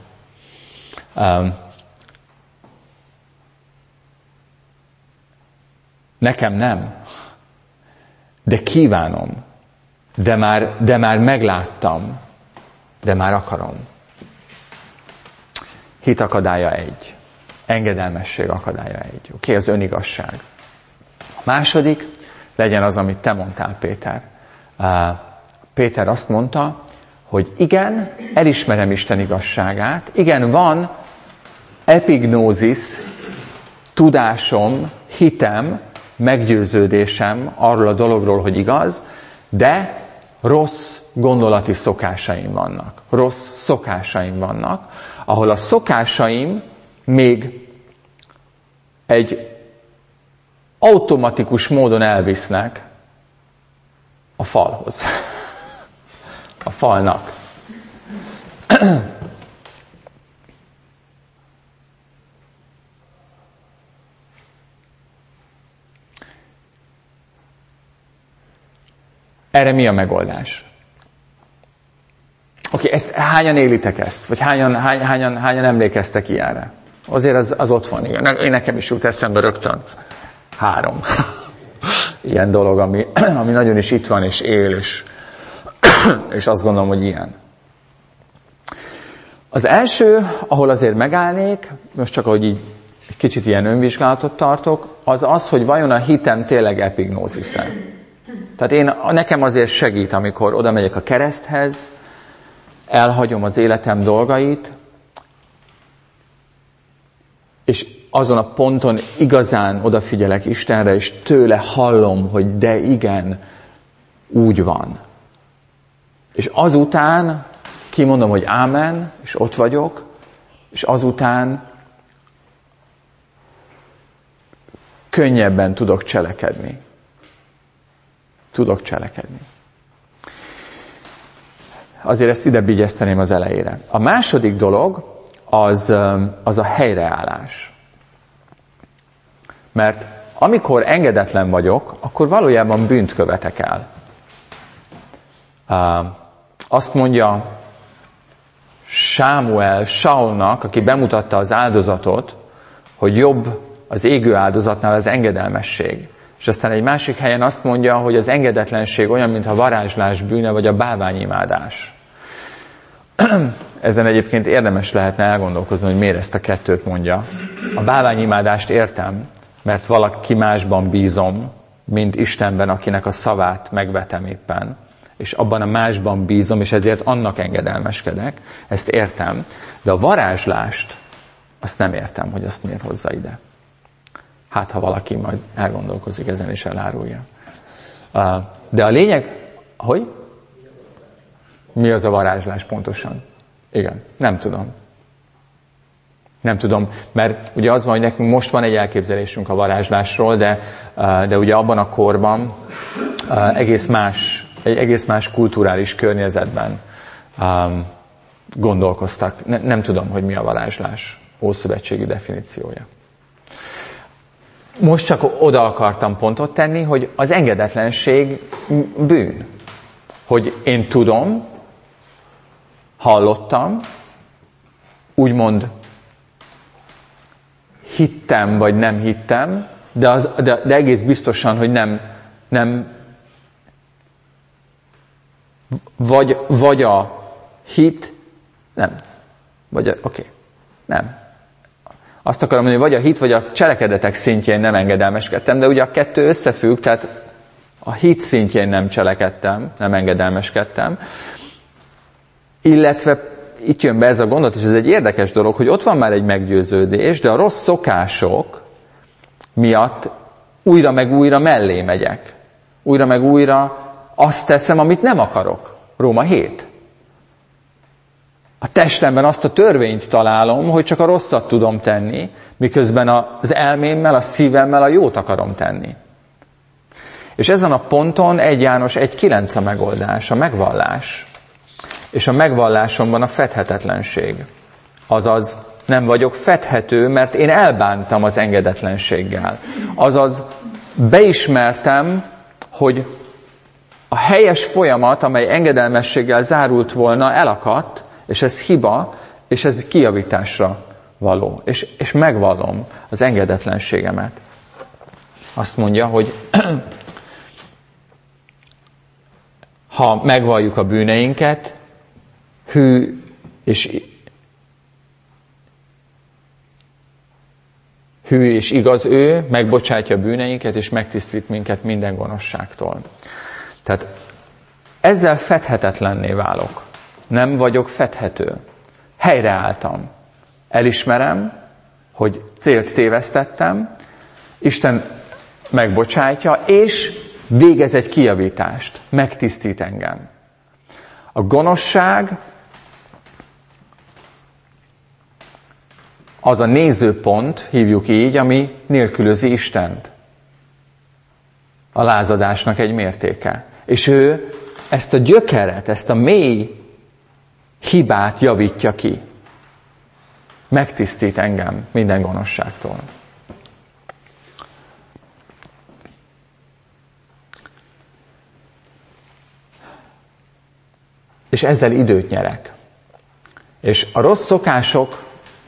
Nekem nem. De kívánom. De már megláttam. De már akarom. Hit akadálya egy. Engedelmesség akadálya egy. Oké, az önigazság. A második legyen az, amit te mondtál, Péter. Péter azt mondta, hogy igen, elismerem Isten igazságát. Igen, van epignózis, tudásom, hitem, meggyőződésem arról a dologról, hogy igaz, de rossz gondolati szokásaim vannak. Rossz szokásaim vannak, ahol a szokásaim még egy automatikus módon elvisznek a falhoz. a falnak. Erre mi a megoldás? Oké, ezt hányan élitek ezt? Vagy hányan emlékeztek ilyenre? Azért az ott van, igen. Nekem is jut eszembe rögtön 3 ilyen dolog, ami nagyon is itt van és él, és azt gondolom, hogy ilyen. Az első, ahol azért megállnék, most csak ahogy így egy kicsit ilyen önvizsgálatot tartok, az, hogy vajon a hitem tényleg epignózis-e. Tehát nekem azért segít, amikor oda megyek a kereszthez, elhagyom az életem dolgait, és azon a ponton igazán odafigyelek Istenre, és tőle hallom, hogy de igen, úgy van. És azután kimondom, hogy ámen, és ott vagyok, és azután könnyebben tudok cselekedni. Azért ezt ide bigyezteném az elejére. A második dolog az a helyreállás. Mert amikor engedetlen vagyok, akkor valójában bűnt követek el. Azt mondja Sámuel Saulnak, aki bemutatta az áldozatot, hogy jobb az égő áldozatnál az engedelmesség. És aztán egy másik helyen azt mondja, hogy az engedetlenség olyan, mint a varázslás bűne, vagy a bálványimádás. Ezen egyébként érdemes lehetne elgondolkozni, hogy miért ezt a kettőt mondja. A bálványimádást értem, mert valaki másban bízom, mint Istenben, akinek a szavát megvetem éppen. És abban a másban bízom, és ezért annak engedelmeskedek. Ezt értem. De a varázslást, azt nem értem, hogy azt miért hozza ide. Hát, ha valaki majd elgondolkozik ezen, és elárulja. De a lényeg, hogy? Mi az a varázslás pontosan? Igen, nem tudom, mert ugye az van, hogy nekünk most van egy elképzelésünk a varázslásról, de ugye abban a korban egy egész más kulturális környezetben gondolkoztak. Nem tudom, hogy mi a varázslás ószövetségi definíciója. Most csak oda akartam pontot tenni, hogy az engedetlenség bűn. Hogy én tudom, hallottam, úgymond hittem, vagy nem hittem, de egész biztosan, hogy nem vagy a hit, nem. Nem. Azt akarom mondani, hogy vagy a hit, vagy a cselekedetek szintjén nem engedelmeskedtem, de ugye a kettő összefügg, tehát a hit szintjén nem cselekedtem, nem engedelmeskedtem, illetve itt jön be ez a gondolat, és ez egy érdekes dolog, hogy ott van már egy meggyőződés, de a rossz szokások miatt újra meg újra mellé megyek. Újra meg újra azt teszem, amit nem akarok. Róma 7. A testemben azt a törvényt találom, hogy csak a rosszat tudom tenni, miközben az elmémmel, a szívemmel a jót akarom tenni. És ezen a ponton 1 János 1:9 a megoldás, a megvallás. És a megvallásomban a fedhetetlenség. Azaz nem vagyok fedhető, mert én elbántam az engedetlenséggel. Azaz beismertem, hogy a helyes folyamat, amely engedelmességgel zárult volna, elakadt, és ez hiba, és ez kijavításra való. És megvallom az engedetlenségemet. Azt mondja, hogy ha megvalljuk a bűneinket, hű és igaz ő, megbocsátja a bűneinket, és megtisztít minket minden gonoszságtól. Tehát ezzel fedhetetlenné válok. Nem vagyok fedhető. Helyreálltam. Elismerem, hogy célt tévesztettem, Isten megbocsátja, és végez egy kijavítást. Megtisztít engem. A gonoszság az a nézőpont, hívjuk így, ami nélkülözi Istent. A lázadásnak egy mértéke. És ő ezt a gyökeret, ezt a mély hibát javítja ki. Megtisztít engem minden gonoszságtól. És ezzel időt nyerek. És a rossz szokásokat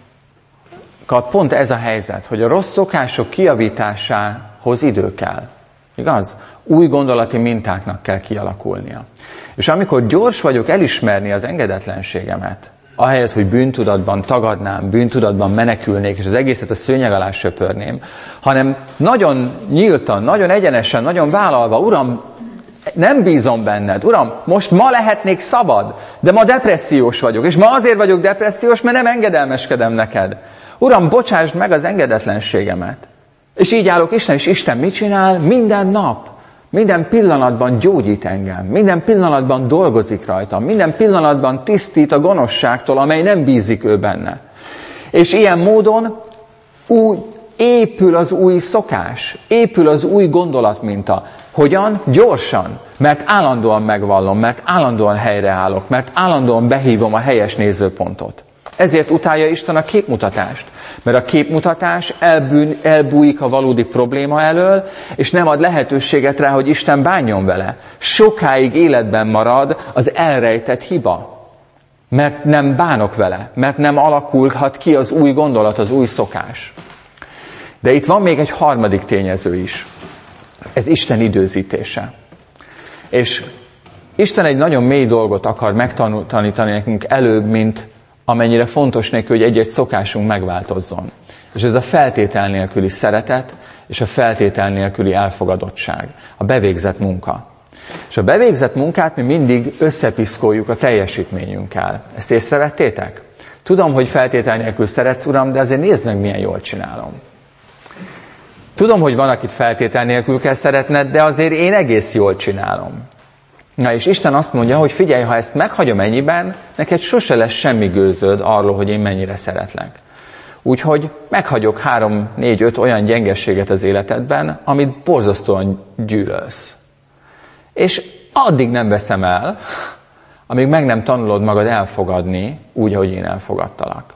pont ez a helyzet, hogy a rossz szokások kijavításához idő kell. Igaz? Új gondolati mintáknak kell kialakulnia. És amikor gyors vagyok elismerni az engedetlenségemet, ahelyett, hogy bűntudatban tagadnám, bűntudatban menekülnék, és az egészet a szőnyeg alá söpörném, hanem nagyon nyíltan, nagyon egyenesen, nagyon vállalva, Uram, nem bízom benned. Uram, most ma lehetnék szabad, de ma depressziós vagyok. És ma azért vagyok depressziós, mert nem engedelmeskedem neked. Uram, bocsásd meg az engedetlenségemet. És így állok Isten, és Isten mit csinál? Minden nap, minden pillanatban gyógyít engem. Minden pillanatban dolgozik rajtam. Minden pillanatban tisztít a gonoszságtól, amely nem bízik ő benne. És ilyen módon úgy épül az új szokás, épül az új gondolatminta. Hogyan? Gyorsan. Mert állandóan megvallom, mert állandóan helyreállok, mert állandóan behívom a helyes nézőpontot. Ezért utálja Isten a képmutatást. Mert a képmutatás elbújik a valódi probléma elől, és nem ad lehetőséget rá, hogy Isten bánjon vele. Sokáig életben marad az elrejtett hiba. Mert nem bánok vele, mert nem alakulhat ki az új gondolat, az új szokás. De itt van még egy harmadik tényező is. Ez Isten időzítése. És Isten egy nagyon mély dolgot akar megtanítani nekünk előbb, mint amennyire fontos neki, hogy egy-egy szokásunk megváltozzon. És ez a feltétel nélküli szeretet, és a feltétel nélküli elfogadottság. A bevégzett munka. És a bevégzett munkát mi mindig összepiszkoljuk a teljesítményünkkel. Ezt észrevettétek? Tudom, hogy feltétel nélkül szeretsz, Uram, de azért nézd meg, milyen jól csinálom. Tudom, hogy van, akit feltétel nélkül kell szeretned, de azért én egész jól csinálom. Na és Isten azt mondja, hogy figyelj, ha ezt meghagyom ennyiben, neked sose lesz semmi gőzöd arról, hogy én mennyire szeretlek. Úgyhogy meghagyok 3, 4, 5 olyan gyengességet az életedben, amit borzasztóan gyűlölsz. És addig nem veszem el, amíg meg nem tanulod magad elfogadni úgy, ahogy én elfogadtalak.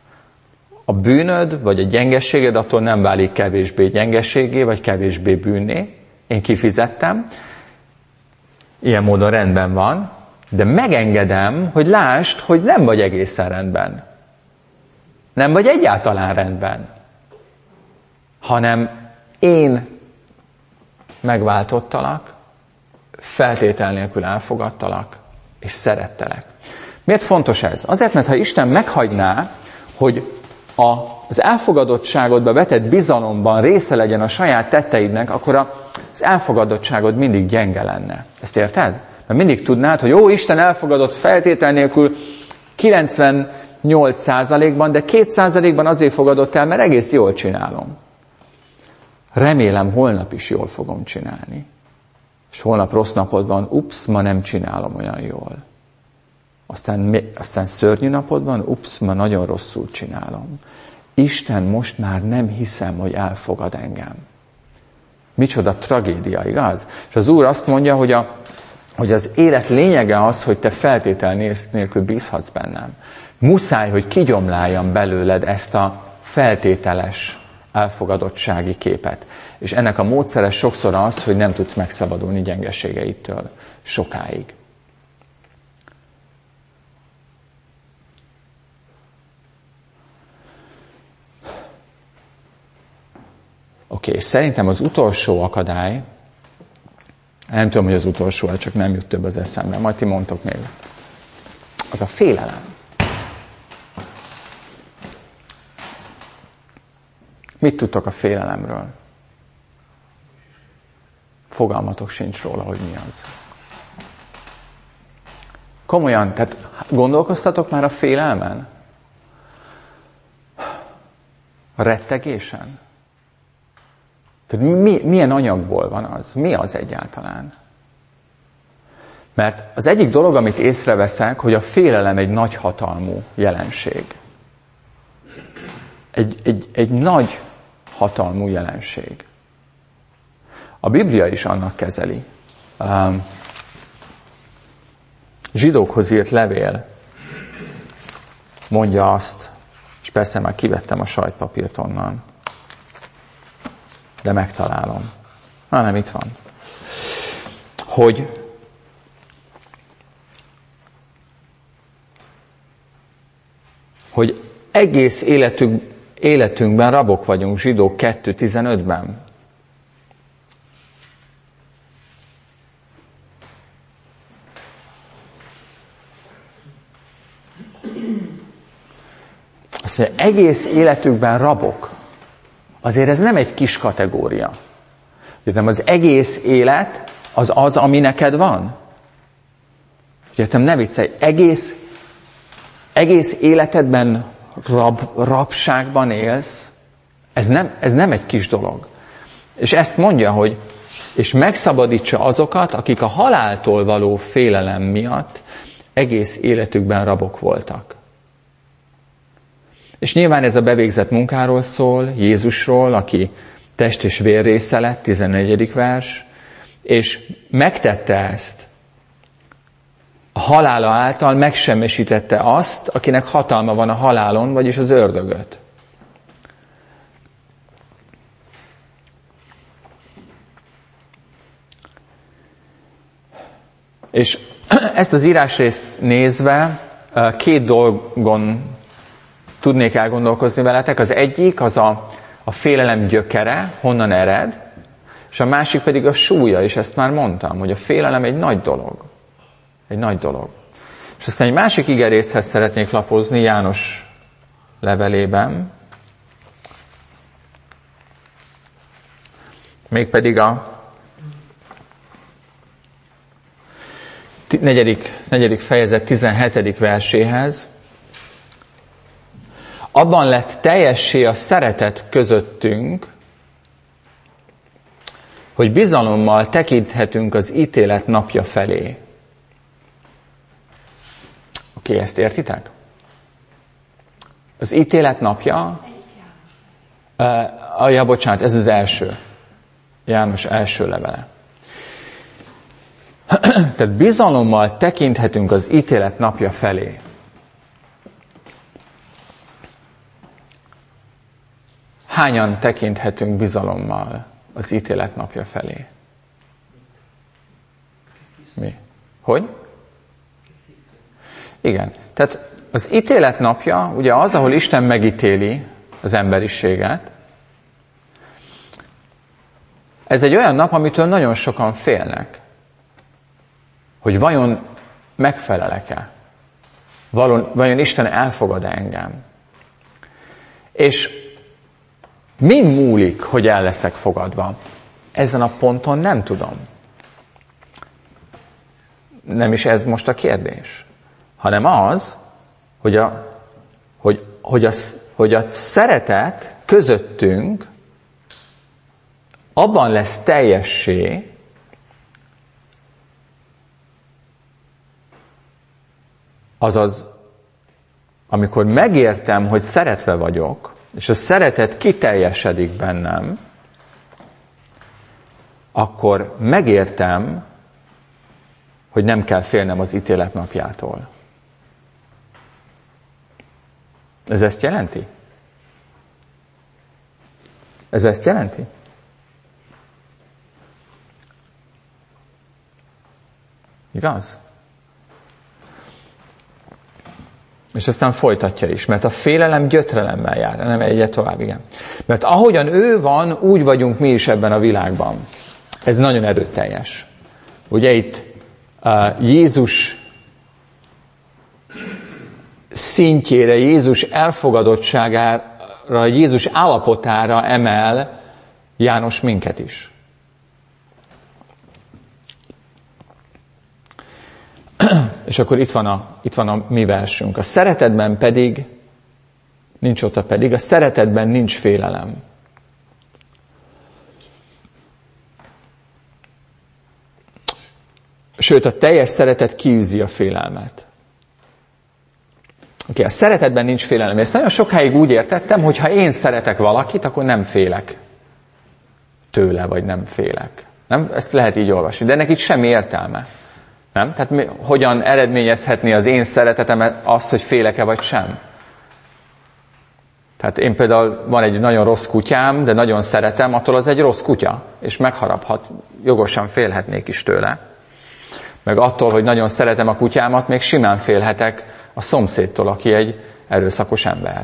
A bűnöd, vagy a gyengességed attól nem válik kevésbé gyengességé, vagy kevésbé bűnné. Én kifizettem, ilyen módon rendben van, de megengedem, hogy lásd, hogy nem vagy egészen rendben. Nem vagy egyáltalán rendben. Hanem én megváltottalak, feltétel nélkül elfogadtalak, és szerettelek. Miért fontos ez? Azért, mert ha Isten meghagyná, hogy az elfogadottságodba vetett bizalomban része legyen a saját tetteidnek, akkor az elfogadottságod mindig gyenge lenne. Ezt érted? Mert mindig tudnád, hogy ó, Isten elfogadott feltétel nélkül 98%-ban, de 2%-ban azért fogadott el, mert egész jól csinálom. Remélem, holnap is jól fogom csinálni. És holnap rossz napod van, ups, ma nem csinálom olyan jól. Aztán szörnyű napod van, ups, ma nagyon rosszul csinálom. Isten most már nem hiszem, hogy elfogad engem. Micsoda tragédia, igaz? És az Úr azt mondja, hogy az élet lényege az, hogy te feltétel nélkül bízhatsz bennem. Muszáj, hogy kigyomláljam belőled ezt a feltételes elfogadottsági képet. És ennek a módszere sokszor az, hogy nem tudsz megszabadulni gyengeségeitől sokáig. Oké, és szerintem az utolsó akadály, nem tudom, hogy az utolsó, csak nem jut több az eszembe, majd ti mondtok még. Az a félelem. Mit tudtok a félelemről? Fogalmatok sincs róla, hogy mi az. Komolyan, tehát gondolkoztatok már a félelmen? A rettegésen? Tehát milyen anyagból van az? Mi az egyáltalán? Mert az egyik dolog, amit észreveszek, hogy a félelem egy nagy hatalmú jelenség. Egy nagy hatalmú jelenség. A Biblia is annak kezeli. zsidókhoz írt levél mondja azt, és persze már kivettem a sajtpapírt onnan, de megtalálom. Nem, itt van. Hogy egész életünkben rabok vagyunk, Zsidók 2:15-ben. Azt mondja, egész életükben rabok. Azért ez nem egy kis kategória. Nem az egész élet az, ami neked van. Értem, ne viccelj, egész életedben rabságban élsz, ez nem egy kis dolog. És ezt mondja, hogy és megszabadítsa azokat, akik a haláltól való félelem miatt egész életükben rabok voltak. És nyilván ez a bevégzett munkáról szól, Jézusról, aki test és vérrésze lett, 14. vers, és megtette ezt. A halála által megsemmisítette azt, akinek hatalma van a halálon, vagyis az ördögöt. És ezt az írásrészt nézve két dolgon tudnék elgondolkozni veletek. Az egyik az a félelem gyökere, honnan ered, és a másik pedig a súlya, és ezt már mondtam, hogy a félelem egy nagy dolog. Egy nagy dolog. És aztán egy másik igerészhez szeretnék lapozni János levelében, mégpedig a negyedik fejezet 17. verséhez. Abban lett teljessé a szeretet közöttünk, hogy bizalommal tekinthetünk az ítélet napja felé. Oké, ezt értitek? Az ítélet napja, bocsánat, ez az első. János első levele. Tehát bizalommal tekinthetünk az ítélet napja felé. Hányan tekinthetünk bizalommal az ítélet napja felé? Mi? Hogy? Igen. Tehát az ítélet napja, ugye az, ahol Isten megítéli az emberiséget, ez egy olyan nap, amitől nagyon sokan félnek. Hogy vajon megfelelek-e? Vajon Isten elfogad engem? És min múlik, hogy el leszek fogadva? Ezen a ponton nem tudom. Nem is ez most a kérdés. Hanem az, hogy a szeretet közöttünk abban lesz teljessé, azaz, amikor megértem, hogy szeretve vagyok, és a szeretet kiteljesedik bennem, akkor megértem, hogy nem kell félnem az ítélet napjától. Ez ezt jelenti? Ez ezt jelenti? Igaz? És aztán folytatja is, mert a félelem gyötrelemmel jár. Nem egyet tovább, igen. Mert ahogyan ő van, úgy vagyunk mi is ebben a világban. Ez nagyon erőteljes. Ugye itt Jézus szintjére, Jézus elfogadottságára, Jézus állapotára emel János minket is. És akkor itt van a mi versünk. A szeretetben pedig, nincs ott a pedig, a szeretetben nincs félelem. Sőt, a teljes szeretet kiűzi a félelmet. Oké, a szeretetben nincs félelem. Ezt nagyon sokáig úgy értettem, hogy ha én szeretek valakit, akkor nem félek tőle, vagy nem félek. Nem? Ezt lehet így olvasni. De ennek itt semmi értelme. Nem? Tehát hogyan eredményezhetné az én szeretetemet azt, hogy félek-e vagy sem? Tehát én például van egy nagyon rossz kutyám, de nagyon szeretem, attól az egy rossz kutya, és megharaphat, jogosan félhetnék is tőle. Meg attól, hogy nagyon szeretem a kutyámat, még simán félhetek a szomszédtól, aki egy erőszakos ember.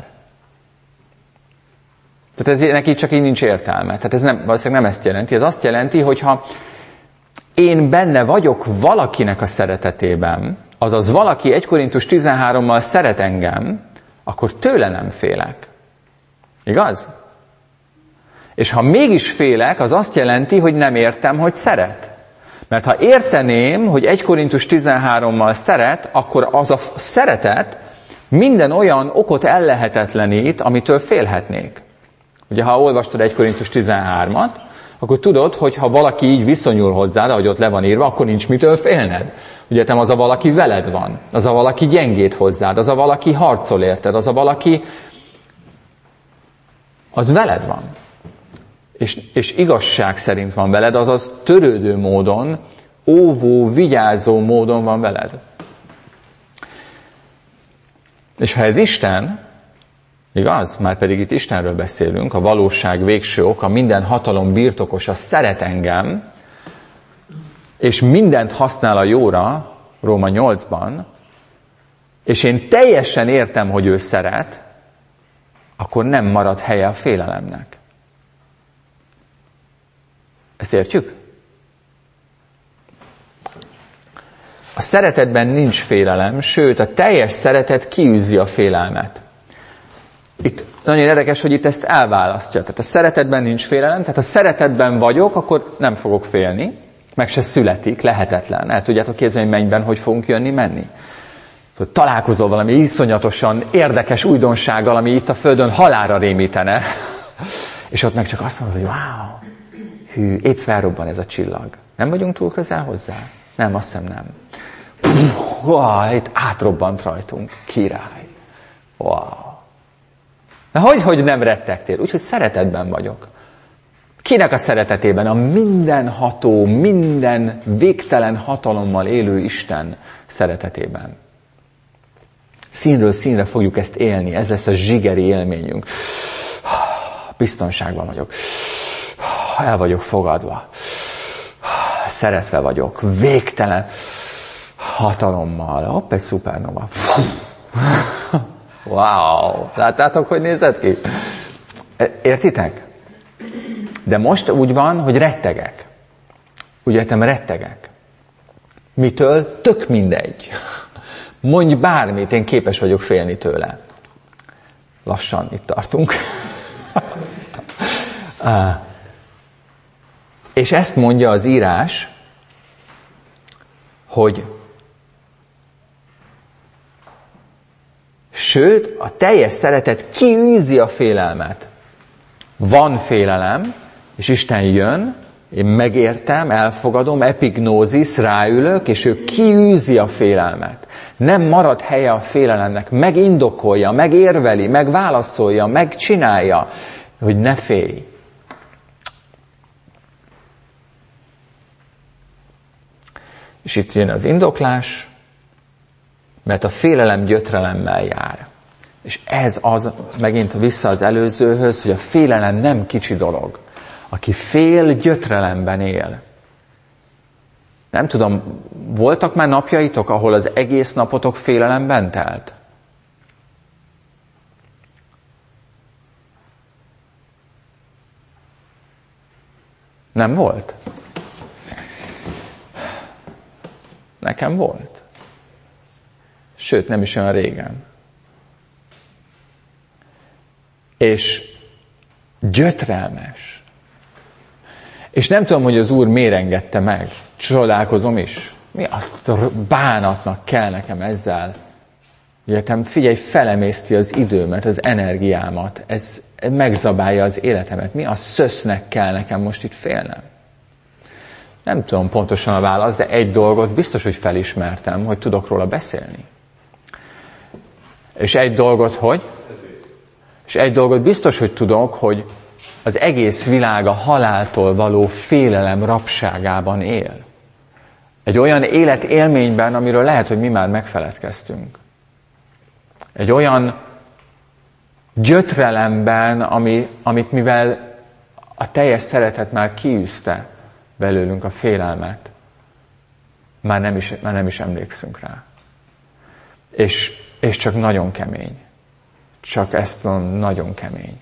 Tehát ez neki csak így nincs értelme. Tehát ez valószínűleg nem ezt jelenti. Ez azt jelenti, hogy ha én benne vagyok valakinek a szeretetében, azaz valaki 1 Korintus 13-mal szeret engem, akkor tőle nem félek. Igaz? És ha mégis félek, az azt jelenti, hogy nem értem, hogy szeret. Mert ha érteném, hogy 1 Korintus 13-mal szeret, akkor az a szeretet minden olyan okot ellehetetlenít, amitől félhetnék. Ugye, ha olvastad 1 Korintus 13-at, akkor tudod, hogy ha valaki így viszonyul hozzád, ahogy ott le van írva, akkor nincs mitől félned. Ugye, te az a valaki veled van, az a valaki gyengét hozzád, az a valaki harcol érted, az a valaki, az veled van. És igazság szerint van veled, azaz törődő módon, óvó, vigyázó módon van veled. És ha ez Isten, igaz? Márpedig itt Istenről beszélünk, a valóság végső oka, minden hatalom birtokosa szeret engem, és mindent használ a jóra, Róma 8-ban, és én teljesen értem, hogy ő szeret, akkor nem marad helye a félelemnek. Ezt értjük? A szeretetben nincs félelem, sőt, a teljes szeretet kiűzi a félelmet. Itt nagyon érdekes, hogy itt ezt elválasztja. Tehát a szeretetben nincs félelem, tehát ha szeretetben vagyok, akkor nem fogok félni, meg se születik, lehetetlen. El tudjátok képzelni, hogy mennyben hogy fogunk jönni-menni? Találkozol valami iszonyatosan érdekes újdonsággal, ami itt a Földön halálra rémítene, és ott meg csak azt mondod, hogy wow, hű, épp felrobban ez a csillag. Nem vagyunk túl közel hozzá? Nem, azt hiszem nem. Itt átrobbant rajtunk. Király. Wow. Na hogy nem rettegtél? Úgyhogy szeretetben vagyok. Kinek a szeretetében? A mindenható, minden végtelen hatalommal élő Isten szeretetében. Színről színre fogjuk ezt élni. Ez lesz a zsigeri élményünk. Biztonságban vagyok. El vagyok fogadva. Szeretve vagyok. Végtelen hatalommal. Hopp, egy szupernova. Wow! Láttátok, hogy nézett ki? Értitek? De most úgy van, hogy rettegek. Úgy értem, rettegek. Mitől? Tök mindegy. Mondj bármit, én képes vagyok félni tőle. Lassan itt tartunk. És ezt mondja az írás, hogy sőt, a teljes szeretet kiűzi a félelmet. Van félelem, és Isten jön, én megértem, elfogadom, epignózis, ráülök, és ő kiűzi a félelmet. Nem marad helye a félelemnek, megindokolja, megérveli, megválaszolja, megcsinálja, hogy ne félj. És itt jön az indoklás, mert a félelem gyötrelemmel jár. És ez az, megint vissza az előzőhöz, hogy a félelem nem kicsi dolog. Aki fél, gyötrelemben él. Nem tudom, voltak már napjaitok, ahol az egész napotok félelemben telt? Nem volt? Nekem volt. Sőt, nem is olyan régen. És gyötrelmes. És nem tudom, hogy az Úr miért engedte meg. Csodálkozom is. Mi a bánatnak kell nekem ezzel? Ugye, figyelj, felemészti az időmet, az energiámat. Ez megzabálja az életemet. Mi a szösznek kell nekem most itt félnem? Nem tudom pontosan a választ, de egy dolgot biztos, hogy felismertem, hogy tudok róla beszélni. És egy dolgot, hogy? És egy dolgot biztos, hogy tudok, hogy az egész világ a haláltól való félelem rabságában él. Egy olyan életélményben, amiről lehet, hogy mi már megfeledkeztünk. Egy olyan gyötrelemben, amit mivel a teljes szeretet már kiűzte belőlünk a félelmet, már nem is emlékszünk rá. És csak nagyon kemény. Csak ezt mondom, nagyon kemény.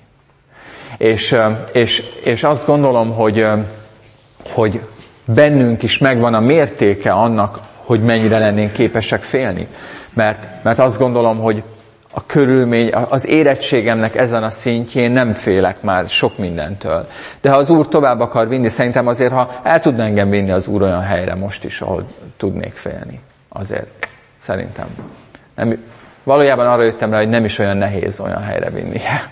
És azt gondolom, hogy bennünk is megvan a mértéke annak, hogy mennyire lennénk képesek félni. Mert azt gondolom, hogy a körülmény, az érettségemnek ezen a szintjén nem félek már sok mindentől. De ha az Úr tovább akar vinni, szerintem azért, ha el tudna engem vinni az Úr olyan helyre most is, ahol tudnék félni. Azért, szerintem. Valójában arra jöttem rá, hogy nem is olyan nehéz olyan helyre vinnie.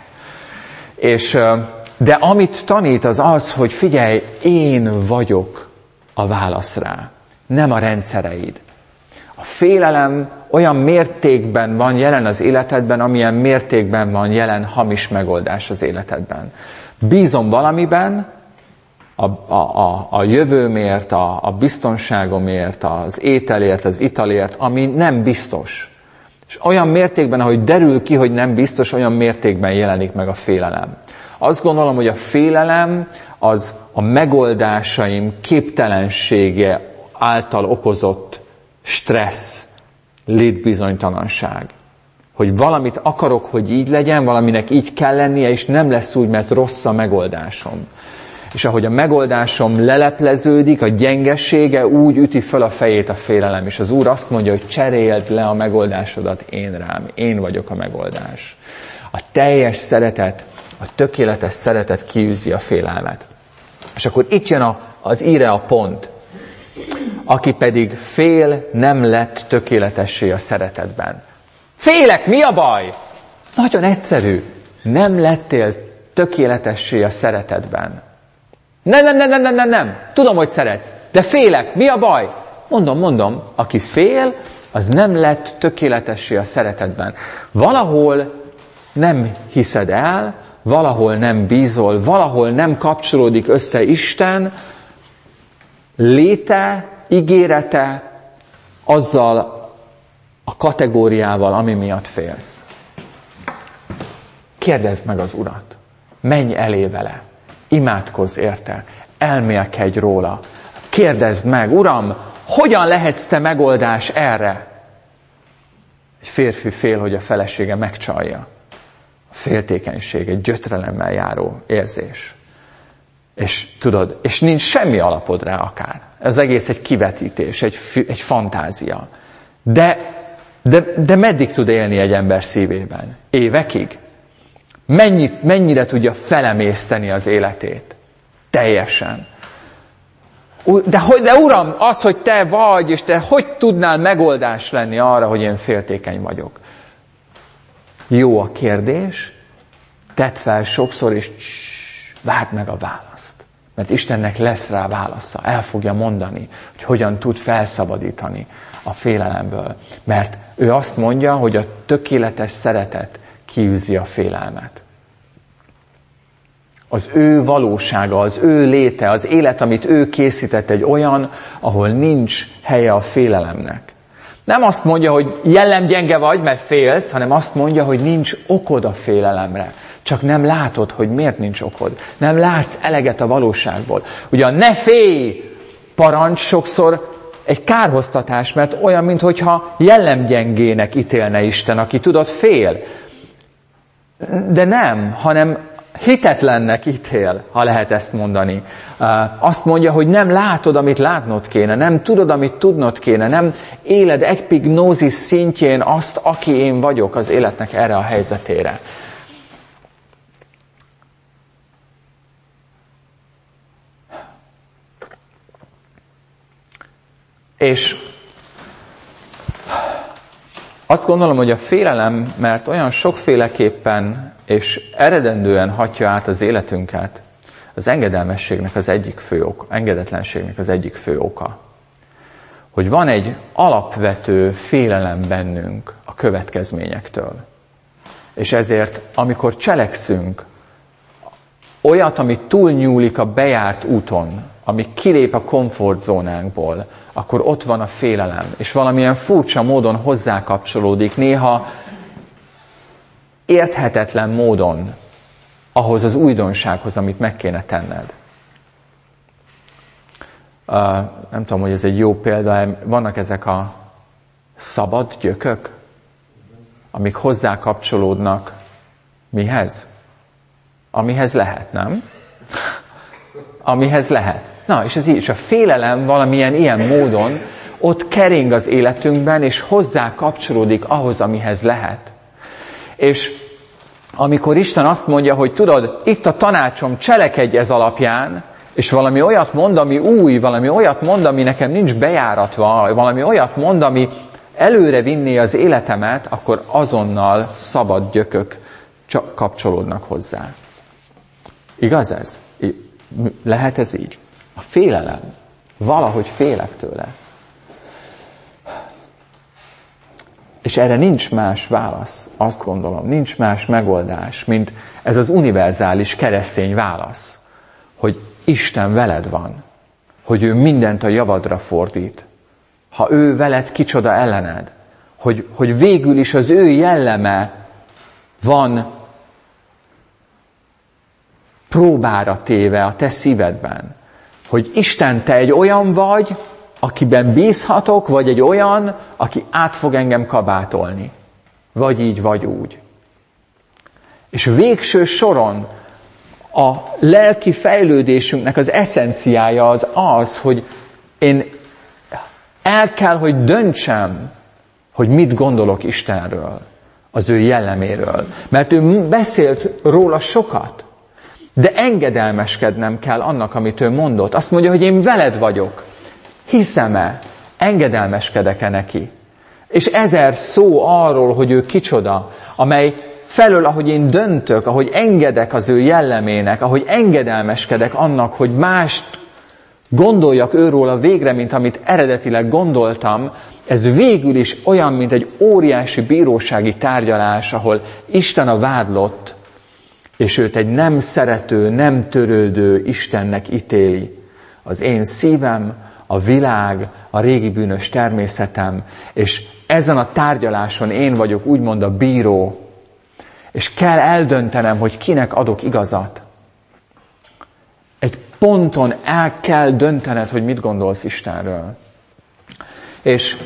De amit tanít az, hogy figyelj, én vagyok a válasz rá, nem a rendszereid. A félelem olyan mértékben van jelen az életedben, amilyen mértékben van jelen hamis megoldás az életedben. Bízom valamiben, a jövőmért, a biztonságomért, az ételért, az italért, ami nem biztos. És olyan mértékben, ahogy derül ki, hogy nem biztos, olyan mértékben jelenik meg a félelem. Azt gondolom, hogy a félelem az a megoldásaim képtelensége által okozott stressz, létbizonytalanság. Hogy valamit akarok, hogy így legyen, valaminek így kell lennie, és nem lesz úgy, mert rossz a megoldásom. És ahogy a megoldásom lelepleződik, a gyengesége úgy üti fel a fejét a félelem. És az Úr azt mondja, hogy cseréld le a megoldásodat én rám. Én vagyok a megoldás. A teljes szeretet, a tökéletes szeretet kiűzi a félelmet. És akkor itt jön az íre a pont. Aki pedig fél, nem lett tökéletessé a szeretetben. Félek, mi a baj? Nagyon egyszerű. Nem lettél tökéletessé a szeretetben. Nem. Tudom, hogy szeretsz, de félek, mi a baj? Mondom, aki fél, az nem lett tökéletessé a szeretetben. Valahol nem hiszed el, valahol nem bízol, valahol nem kapcsolódik össze Isten léte, ígérete azzal a kategóriával, ami miatt félsz. Kérdezd meg az Urat. Menj elé vele. Imádkozz érte. Elmélkedj róla. Kérdezd meg, Uram, hogyan lehetsz te megoldás erre? Egy férfi fél, hogy a felesége megcsalja. A féltékenység, egy gyötrelemmel járó érzés. És tudod, és nincs semmi alapod rá akár. Ez egész egy kivetítés, egy fantázia. De meddig tud élni egy ember szívében? Évekig? Mennyire tudja felemészteni az életét? Teljesen. De Uram, az, hogy te vagy, és te hogy tudnál megoldás lenni arra, hogy én féltékeny vagyok? Jó a kérdés, tedd fel sokszor, és várd meg a választ. Mert Istennek lesz rá válasza. El fogja mondani, hogy hogyan tud felszabadítani a félelemből. Mert ő azt mondja, hogy a tökéletes szeretet kiűzi a félelmet. Az ő valósága, az ő léte, az élet, amit ő készített, egy olyan, ahol nincs helye a félelemnek. Nem azt mondja, hogy jellemgyenge vagy, mert félsz, hanem azt mondja, hogy nincs okod a félelemre. Csak nem látod, hogy miért nincs okod. Nem látsz eleget a valóságból. Ugye a ne félj parancs sokszor egy kárhoztatás, mert olyan, mintha jellemgyengének ítélne Isten, aki tudod fél. De nem, hanem hitetlennek ítél, ha lehet ezt mondani. Azt mondja, hogy nem látod, amit látnod kéne, nem tudod, amit tudnod kéne, nem éled epignózis szintjén azt, aki én vagyok az életnek erre a helyzetére. És azt gondolom, hogy a félelem, mert olyan sokféleképpen és eredendően hatja át az életünket, az engedelmességnek az egyik fő oka, engedetlenségnek az egyik fő oka. Hogy van egy alapvető félelem bennünk a következményektől. És ezért, amikor cselekszünk olyat, ami túlnyúlik a bejárt úton, ami kilép a komfortzónánkból, akkor ott van a félelem, és valamilyen furcsa módon hozzákapcsolódik, néha érthetetlen módon ahhoz az újdonsághoz, amit meg kéne tenned. Nem tudom, hogy ez egy jó példa, vannak ezek a szabad gyökök, amik hozzákapcsolódnak mihez? Amihez lehet, nem? Amihez lehet. Na, és ez így, és a félelem valamilyen ilyen módon ott kering az életünkben, és hozzá kapcsolódik ahhoz, amihez lehet. És amikor Isten azt mondja, hogy tudod, itt a tanácsom, cselekedj ez alapján, és valami olyat mond, ami új, valami olyat mond, ami nekem nincs bejáratva, valami olyat mond, ami előre vinné az életemet, akkor azonnal szabad gyökök csak kapcsolódnak hozzá. Igaz ez? Lehet ez így? A félelem. Valahogy félek tőle. És erre nincs más válasz, azt gondolom, nincs más megoldás, mint ez az univerzális keresztény válasz, hogy Isten veled van, hogy ő mindent a javadra fordít. Ha ő veled, kicsoda ellened, hogy végül is az ő jelleme van próbára téve a te szívedben, hogy Isten, te egy olyan vagy, akiben bízhatok, vagy egy olyan, aki át fog engem kabátolni. Vagy így, vagy úgy. És végső soron a lelki fejlődésünknek az eszenciája az, hogy én el kell, hogy döntsem, hogy mit gondolok Istenről, az ő jelleméről. Mert ő beszélt róla sokat, de engedelmeskednem kell annak, amit ő mondott. Azt mondja, hogy én veled vagyok. Hiszem-e? Engedelmeskedek-e neki? És 1000 szó arról, hogy ő kicsoda, amely felől, ahogy én döntök, ahogy engedek az ő jellemének, ahogy engedelmeskedek annak, hogy mást gondoljak őról a végre, mint amit eredetileg gondoltam, ez végül is olyan, mint egy óriási bírósági tárgyalás, ahol Isten a vádlott, és őt egy nem szerető, nem törődő Istennek ítéli. Az én szívem, a világ, a régi bűnös természetem, és ezen a tárgyaláson én vagyok úgymond a bíró, és kell eldöntenem, hogy kinek adok igazat. Egy ponton el kell döntened, hogy mit gondolsz Istenről. És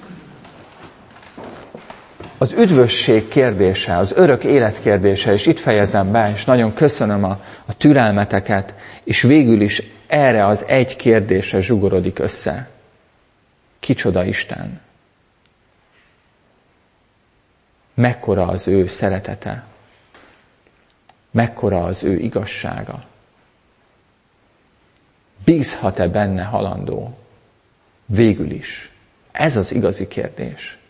az üdvösség kérdése, az örök élet kérdése, és itt fejezem be, és nagyon köszönöm a türelmeteket, és végül is erre az egy kérdésre zsugorodik össze. Kicsoda Isten? Mekkora az ő szeretete? Mekkora az ő igazsága? Bízhat-e benne halandó? Végül is. Ez az igazi kérdés.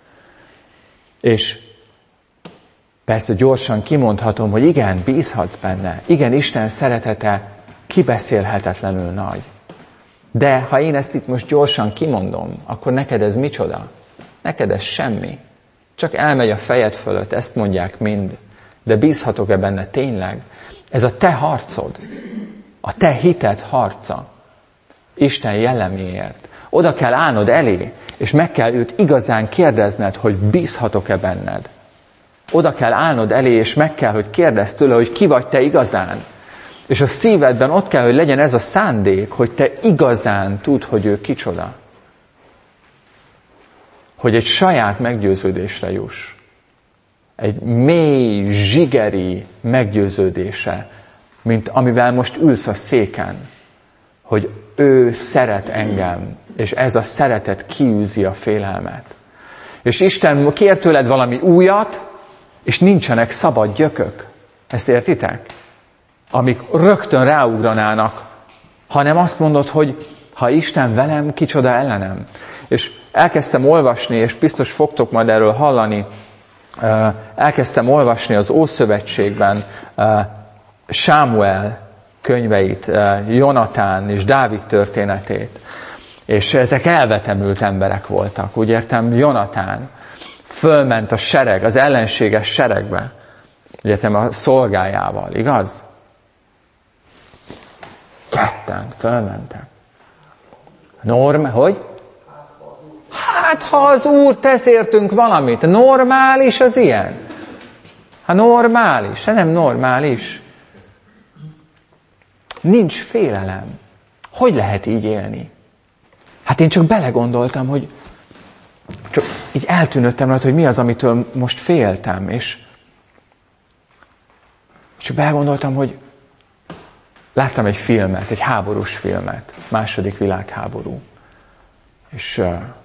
És persze gyorsan kimondhatom, hogy igen, bízhatsz benne. Igen, Isten szeretete kibeszélhetetlenül nagy. De ha én ezt itt most gyorsan kimondom, akkor neked ez micsoda? Neked ez semmi. Csak elmegy a fejed fölött, ezt mondják mind. De bízhatok-e benne tényleg? Ez a te harcod. A te hited harca. Isten jelleméért. Oda kell állnod elé, és meg kell őt igazán kérdezned, hogy bízhatok-e benned. Oda kell állnod elé, és meg kell, hogy kérdezd tőle, hogy ki vagy te igazán. És a szívedben ott kell, hogy legyen ez a szándék, hogy te igazán tudd, hogy ő kicsoda. Hogy egy saját meggyőződésre juss. Egy mély, zsigeri meggyőződése, mint amivel most ülsz a széken. Hogy ő szeret engem, és ez a szeretet kiűzi a félelmet. És Isten kér tőled valami újat, és nincsenek szabad gyökök. Ezt értitek? Amik rögtön ráugranának, hanem azt mondod, hogy ha Isten velem, kicsoda ellenem. És elkezdtem olvasni, és biztos fogtok majd erről hallani, elkezdtem olvasni az Ószövetségben Sámuel könyveit, Jonatán és Dávid történetét. És ezek elvetemült emberek voltak. Úgy értem, Jonatán fölment a sereg, az ellenséges seregbe. Úgy értem, a szolgájával, igaz? Ketten fölmentek. Hogy? Hát, ha az Úr tesz értünk valamit, normális az ilyen? Ha normális, de nem normális. Nincs félelem. Hogy lehet így élni? Hát én csak belegondoltam, hogy csak így eltűnöttem rajta, hogy mi az, amitől most féltem, és csak belegondoltam, hogy láttam egy filmet, egy háborús filmet, II. Világháború, és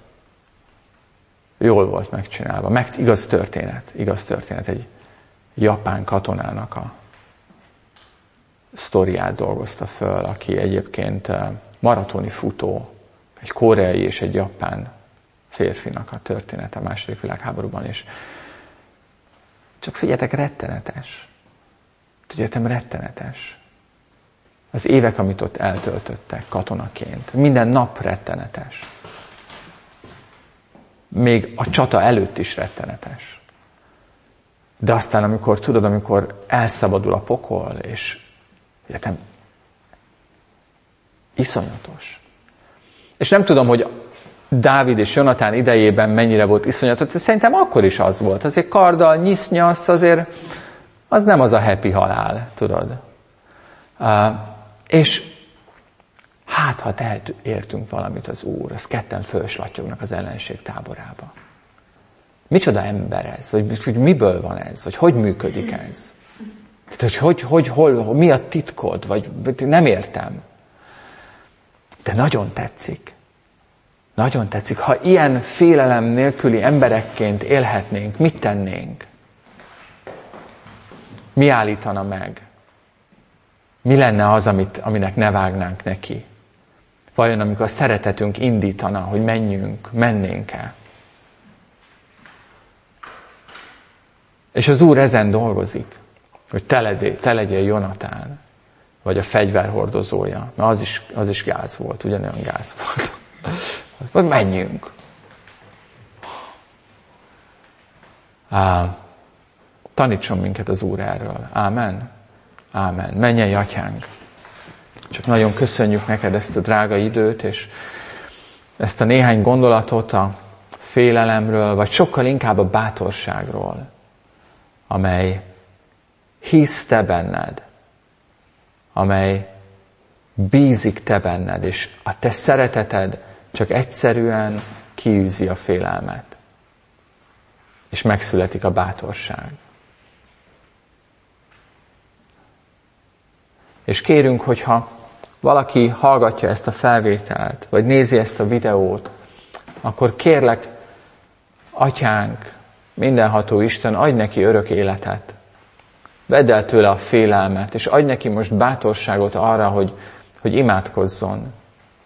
jól volt megcsinálva, igaz történet, egy japán katonának a sztoriát dolgozta föl, aki egyébként maratoni futó, egy koreai és egy japán férfinak a története a II. Világháborúban, és csak figyeljetek, rettenetes. Tudjátok, rettenetes. Az évek, amit ott eltöltöttek katonaként, minden nap rettenetes. Még a csata előtt is rettenetes. De aztán, amikor elszabadul a pokol, és egyetem, iszonyatos. És nem tudom, hogy Dávid és Jonatán idejében mennyire volt iszonyatos, szerintem akkor is az volt. Azért karddal nyisz-nyasz, azért az nem az a happy halál, tudod. És hát, ha értünk valamit az Úr, az ketten fölslatyognak az ellenség táborába. Micsoda ember ez? Vagy miből van ez? Vagy hogy működik ez? Mi a titkod? Vagy nem értem. De nagyon tetszik. Nagyon tetszik. Ha ilyen félelem nélküli emberekként élhetnénk, mit tennénk? Mi állítana meg? Mi lenne az, aminek ne vágnánk neki? Vajon amikor a szeretetünk indítana, hogy mennénk-e? És az Úr ezen dolgozik, hogy te legyél Jonatán, vagy a fegyverhordozója. Mert az is gáz volt, ugyanolyan gáz volt. Hogy menjünk. Tanítson minket az Úr erről. Ámen. Ámen. Mennyei Atyánk. Csak nagyon köszönjük neked ezt a drága időt, és ezt a néhány gondolatot a félelemről, vagy sokkal inkább a bátorságról, amely hisz te benned, amely bízik te benned, és a te szereteted csak egyszerűen kiűzi a félelmet. És megszületik a bátorság. És kérünk, hogyha valaki hallgatja ezt a felvételt, vagy nézi ezt a videót, akkor kérlek, Atyánk, mindenható Isten, adj neki örök életet. Vedd el tőle a félelmet, és adj neki most bátorságot arra, hogy imádkozzon.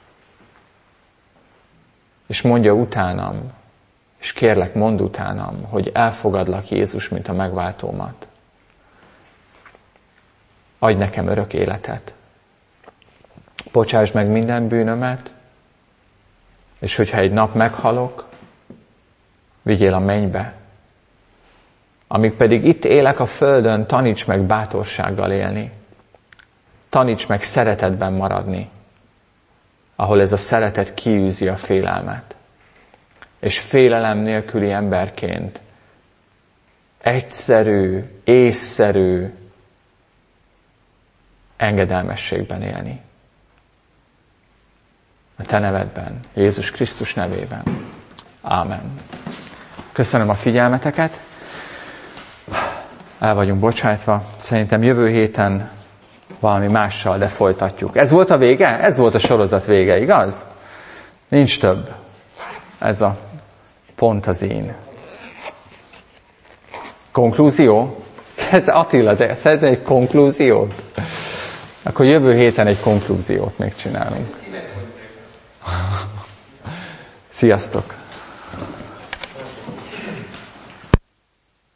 És mondja utánam, és kérlek, mondd utánam, hogy elfogadlak Jézus, mint a megváltómat. Adj nekem örök életet. Bocsásd meg minden bűnömet, és hogyha egy nap meghalok, vigyél a mennybe. Amíg pedig itt élek a földön, taníts meg bátorsággal élni. Taníts meg szeretetben maradni, ahol ez a szeretet kiűzi a félelmet. És félelem nélküli emberként egyszerű, észszerű engedelmességben élni. A te nevedben, Jézus Krisztus nevében. Ámen. Köszönöm a figyelmeteket. El vagyunk bocsájtva. Szerintem jövő héten valami mással, de folytatjuk. Ez volt a vége? Ez volt a sorozat vége, igaz? Nincs több. Ez a pont az én. Konklúzió? Hát Attila, de szeretnél egy konklúziót? Akkor jövő héten egy konklúziót még csinálunk. Sziasztok!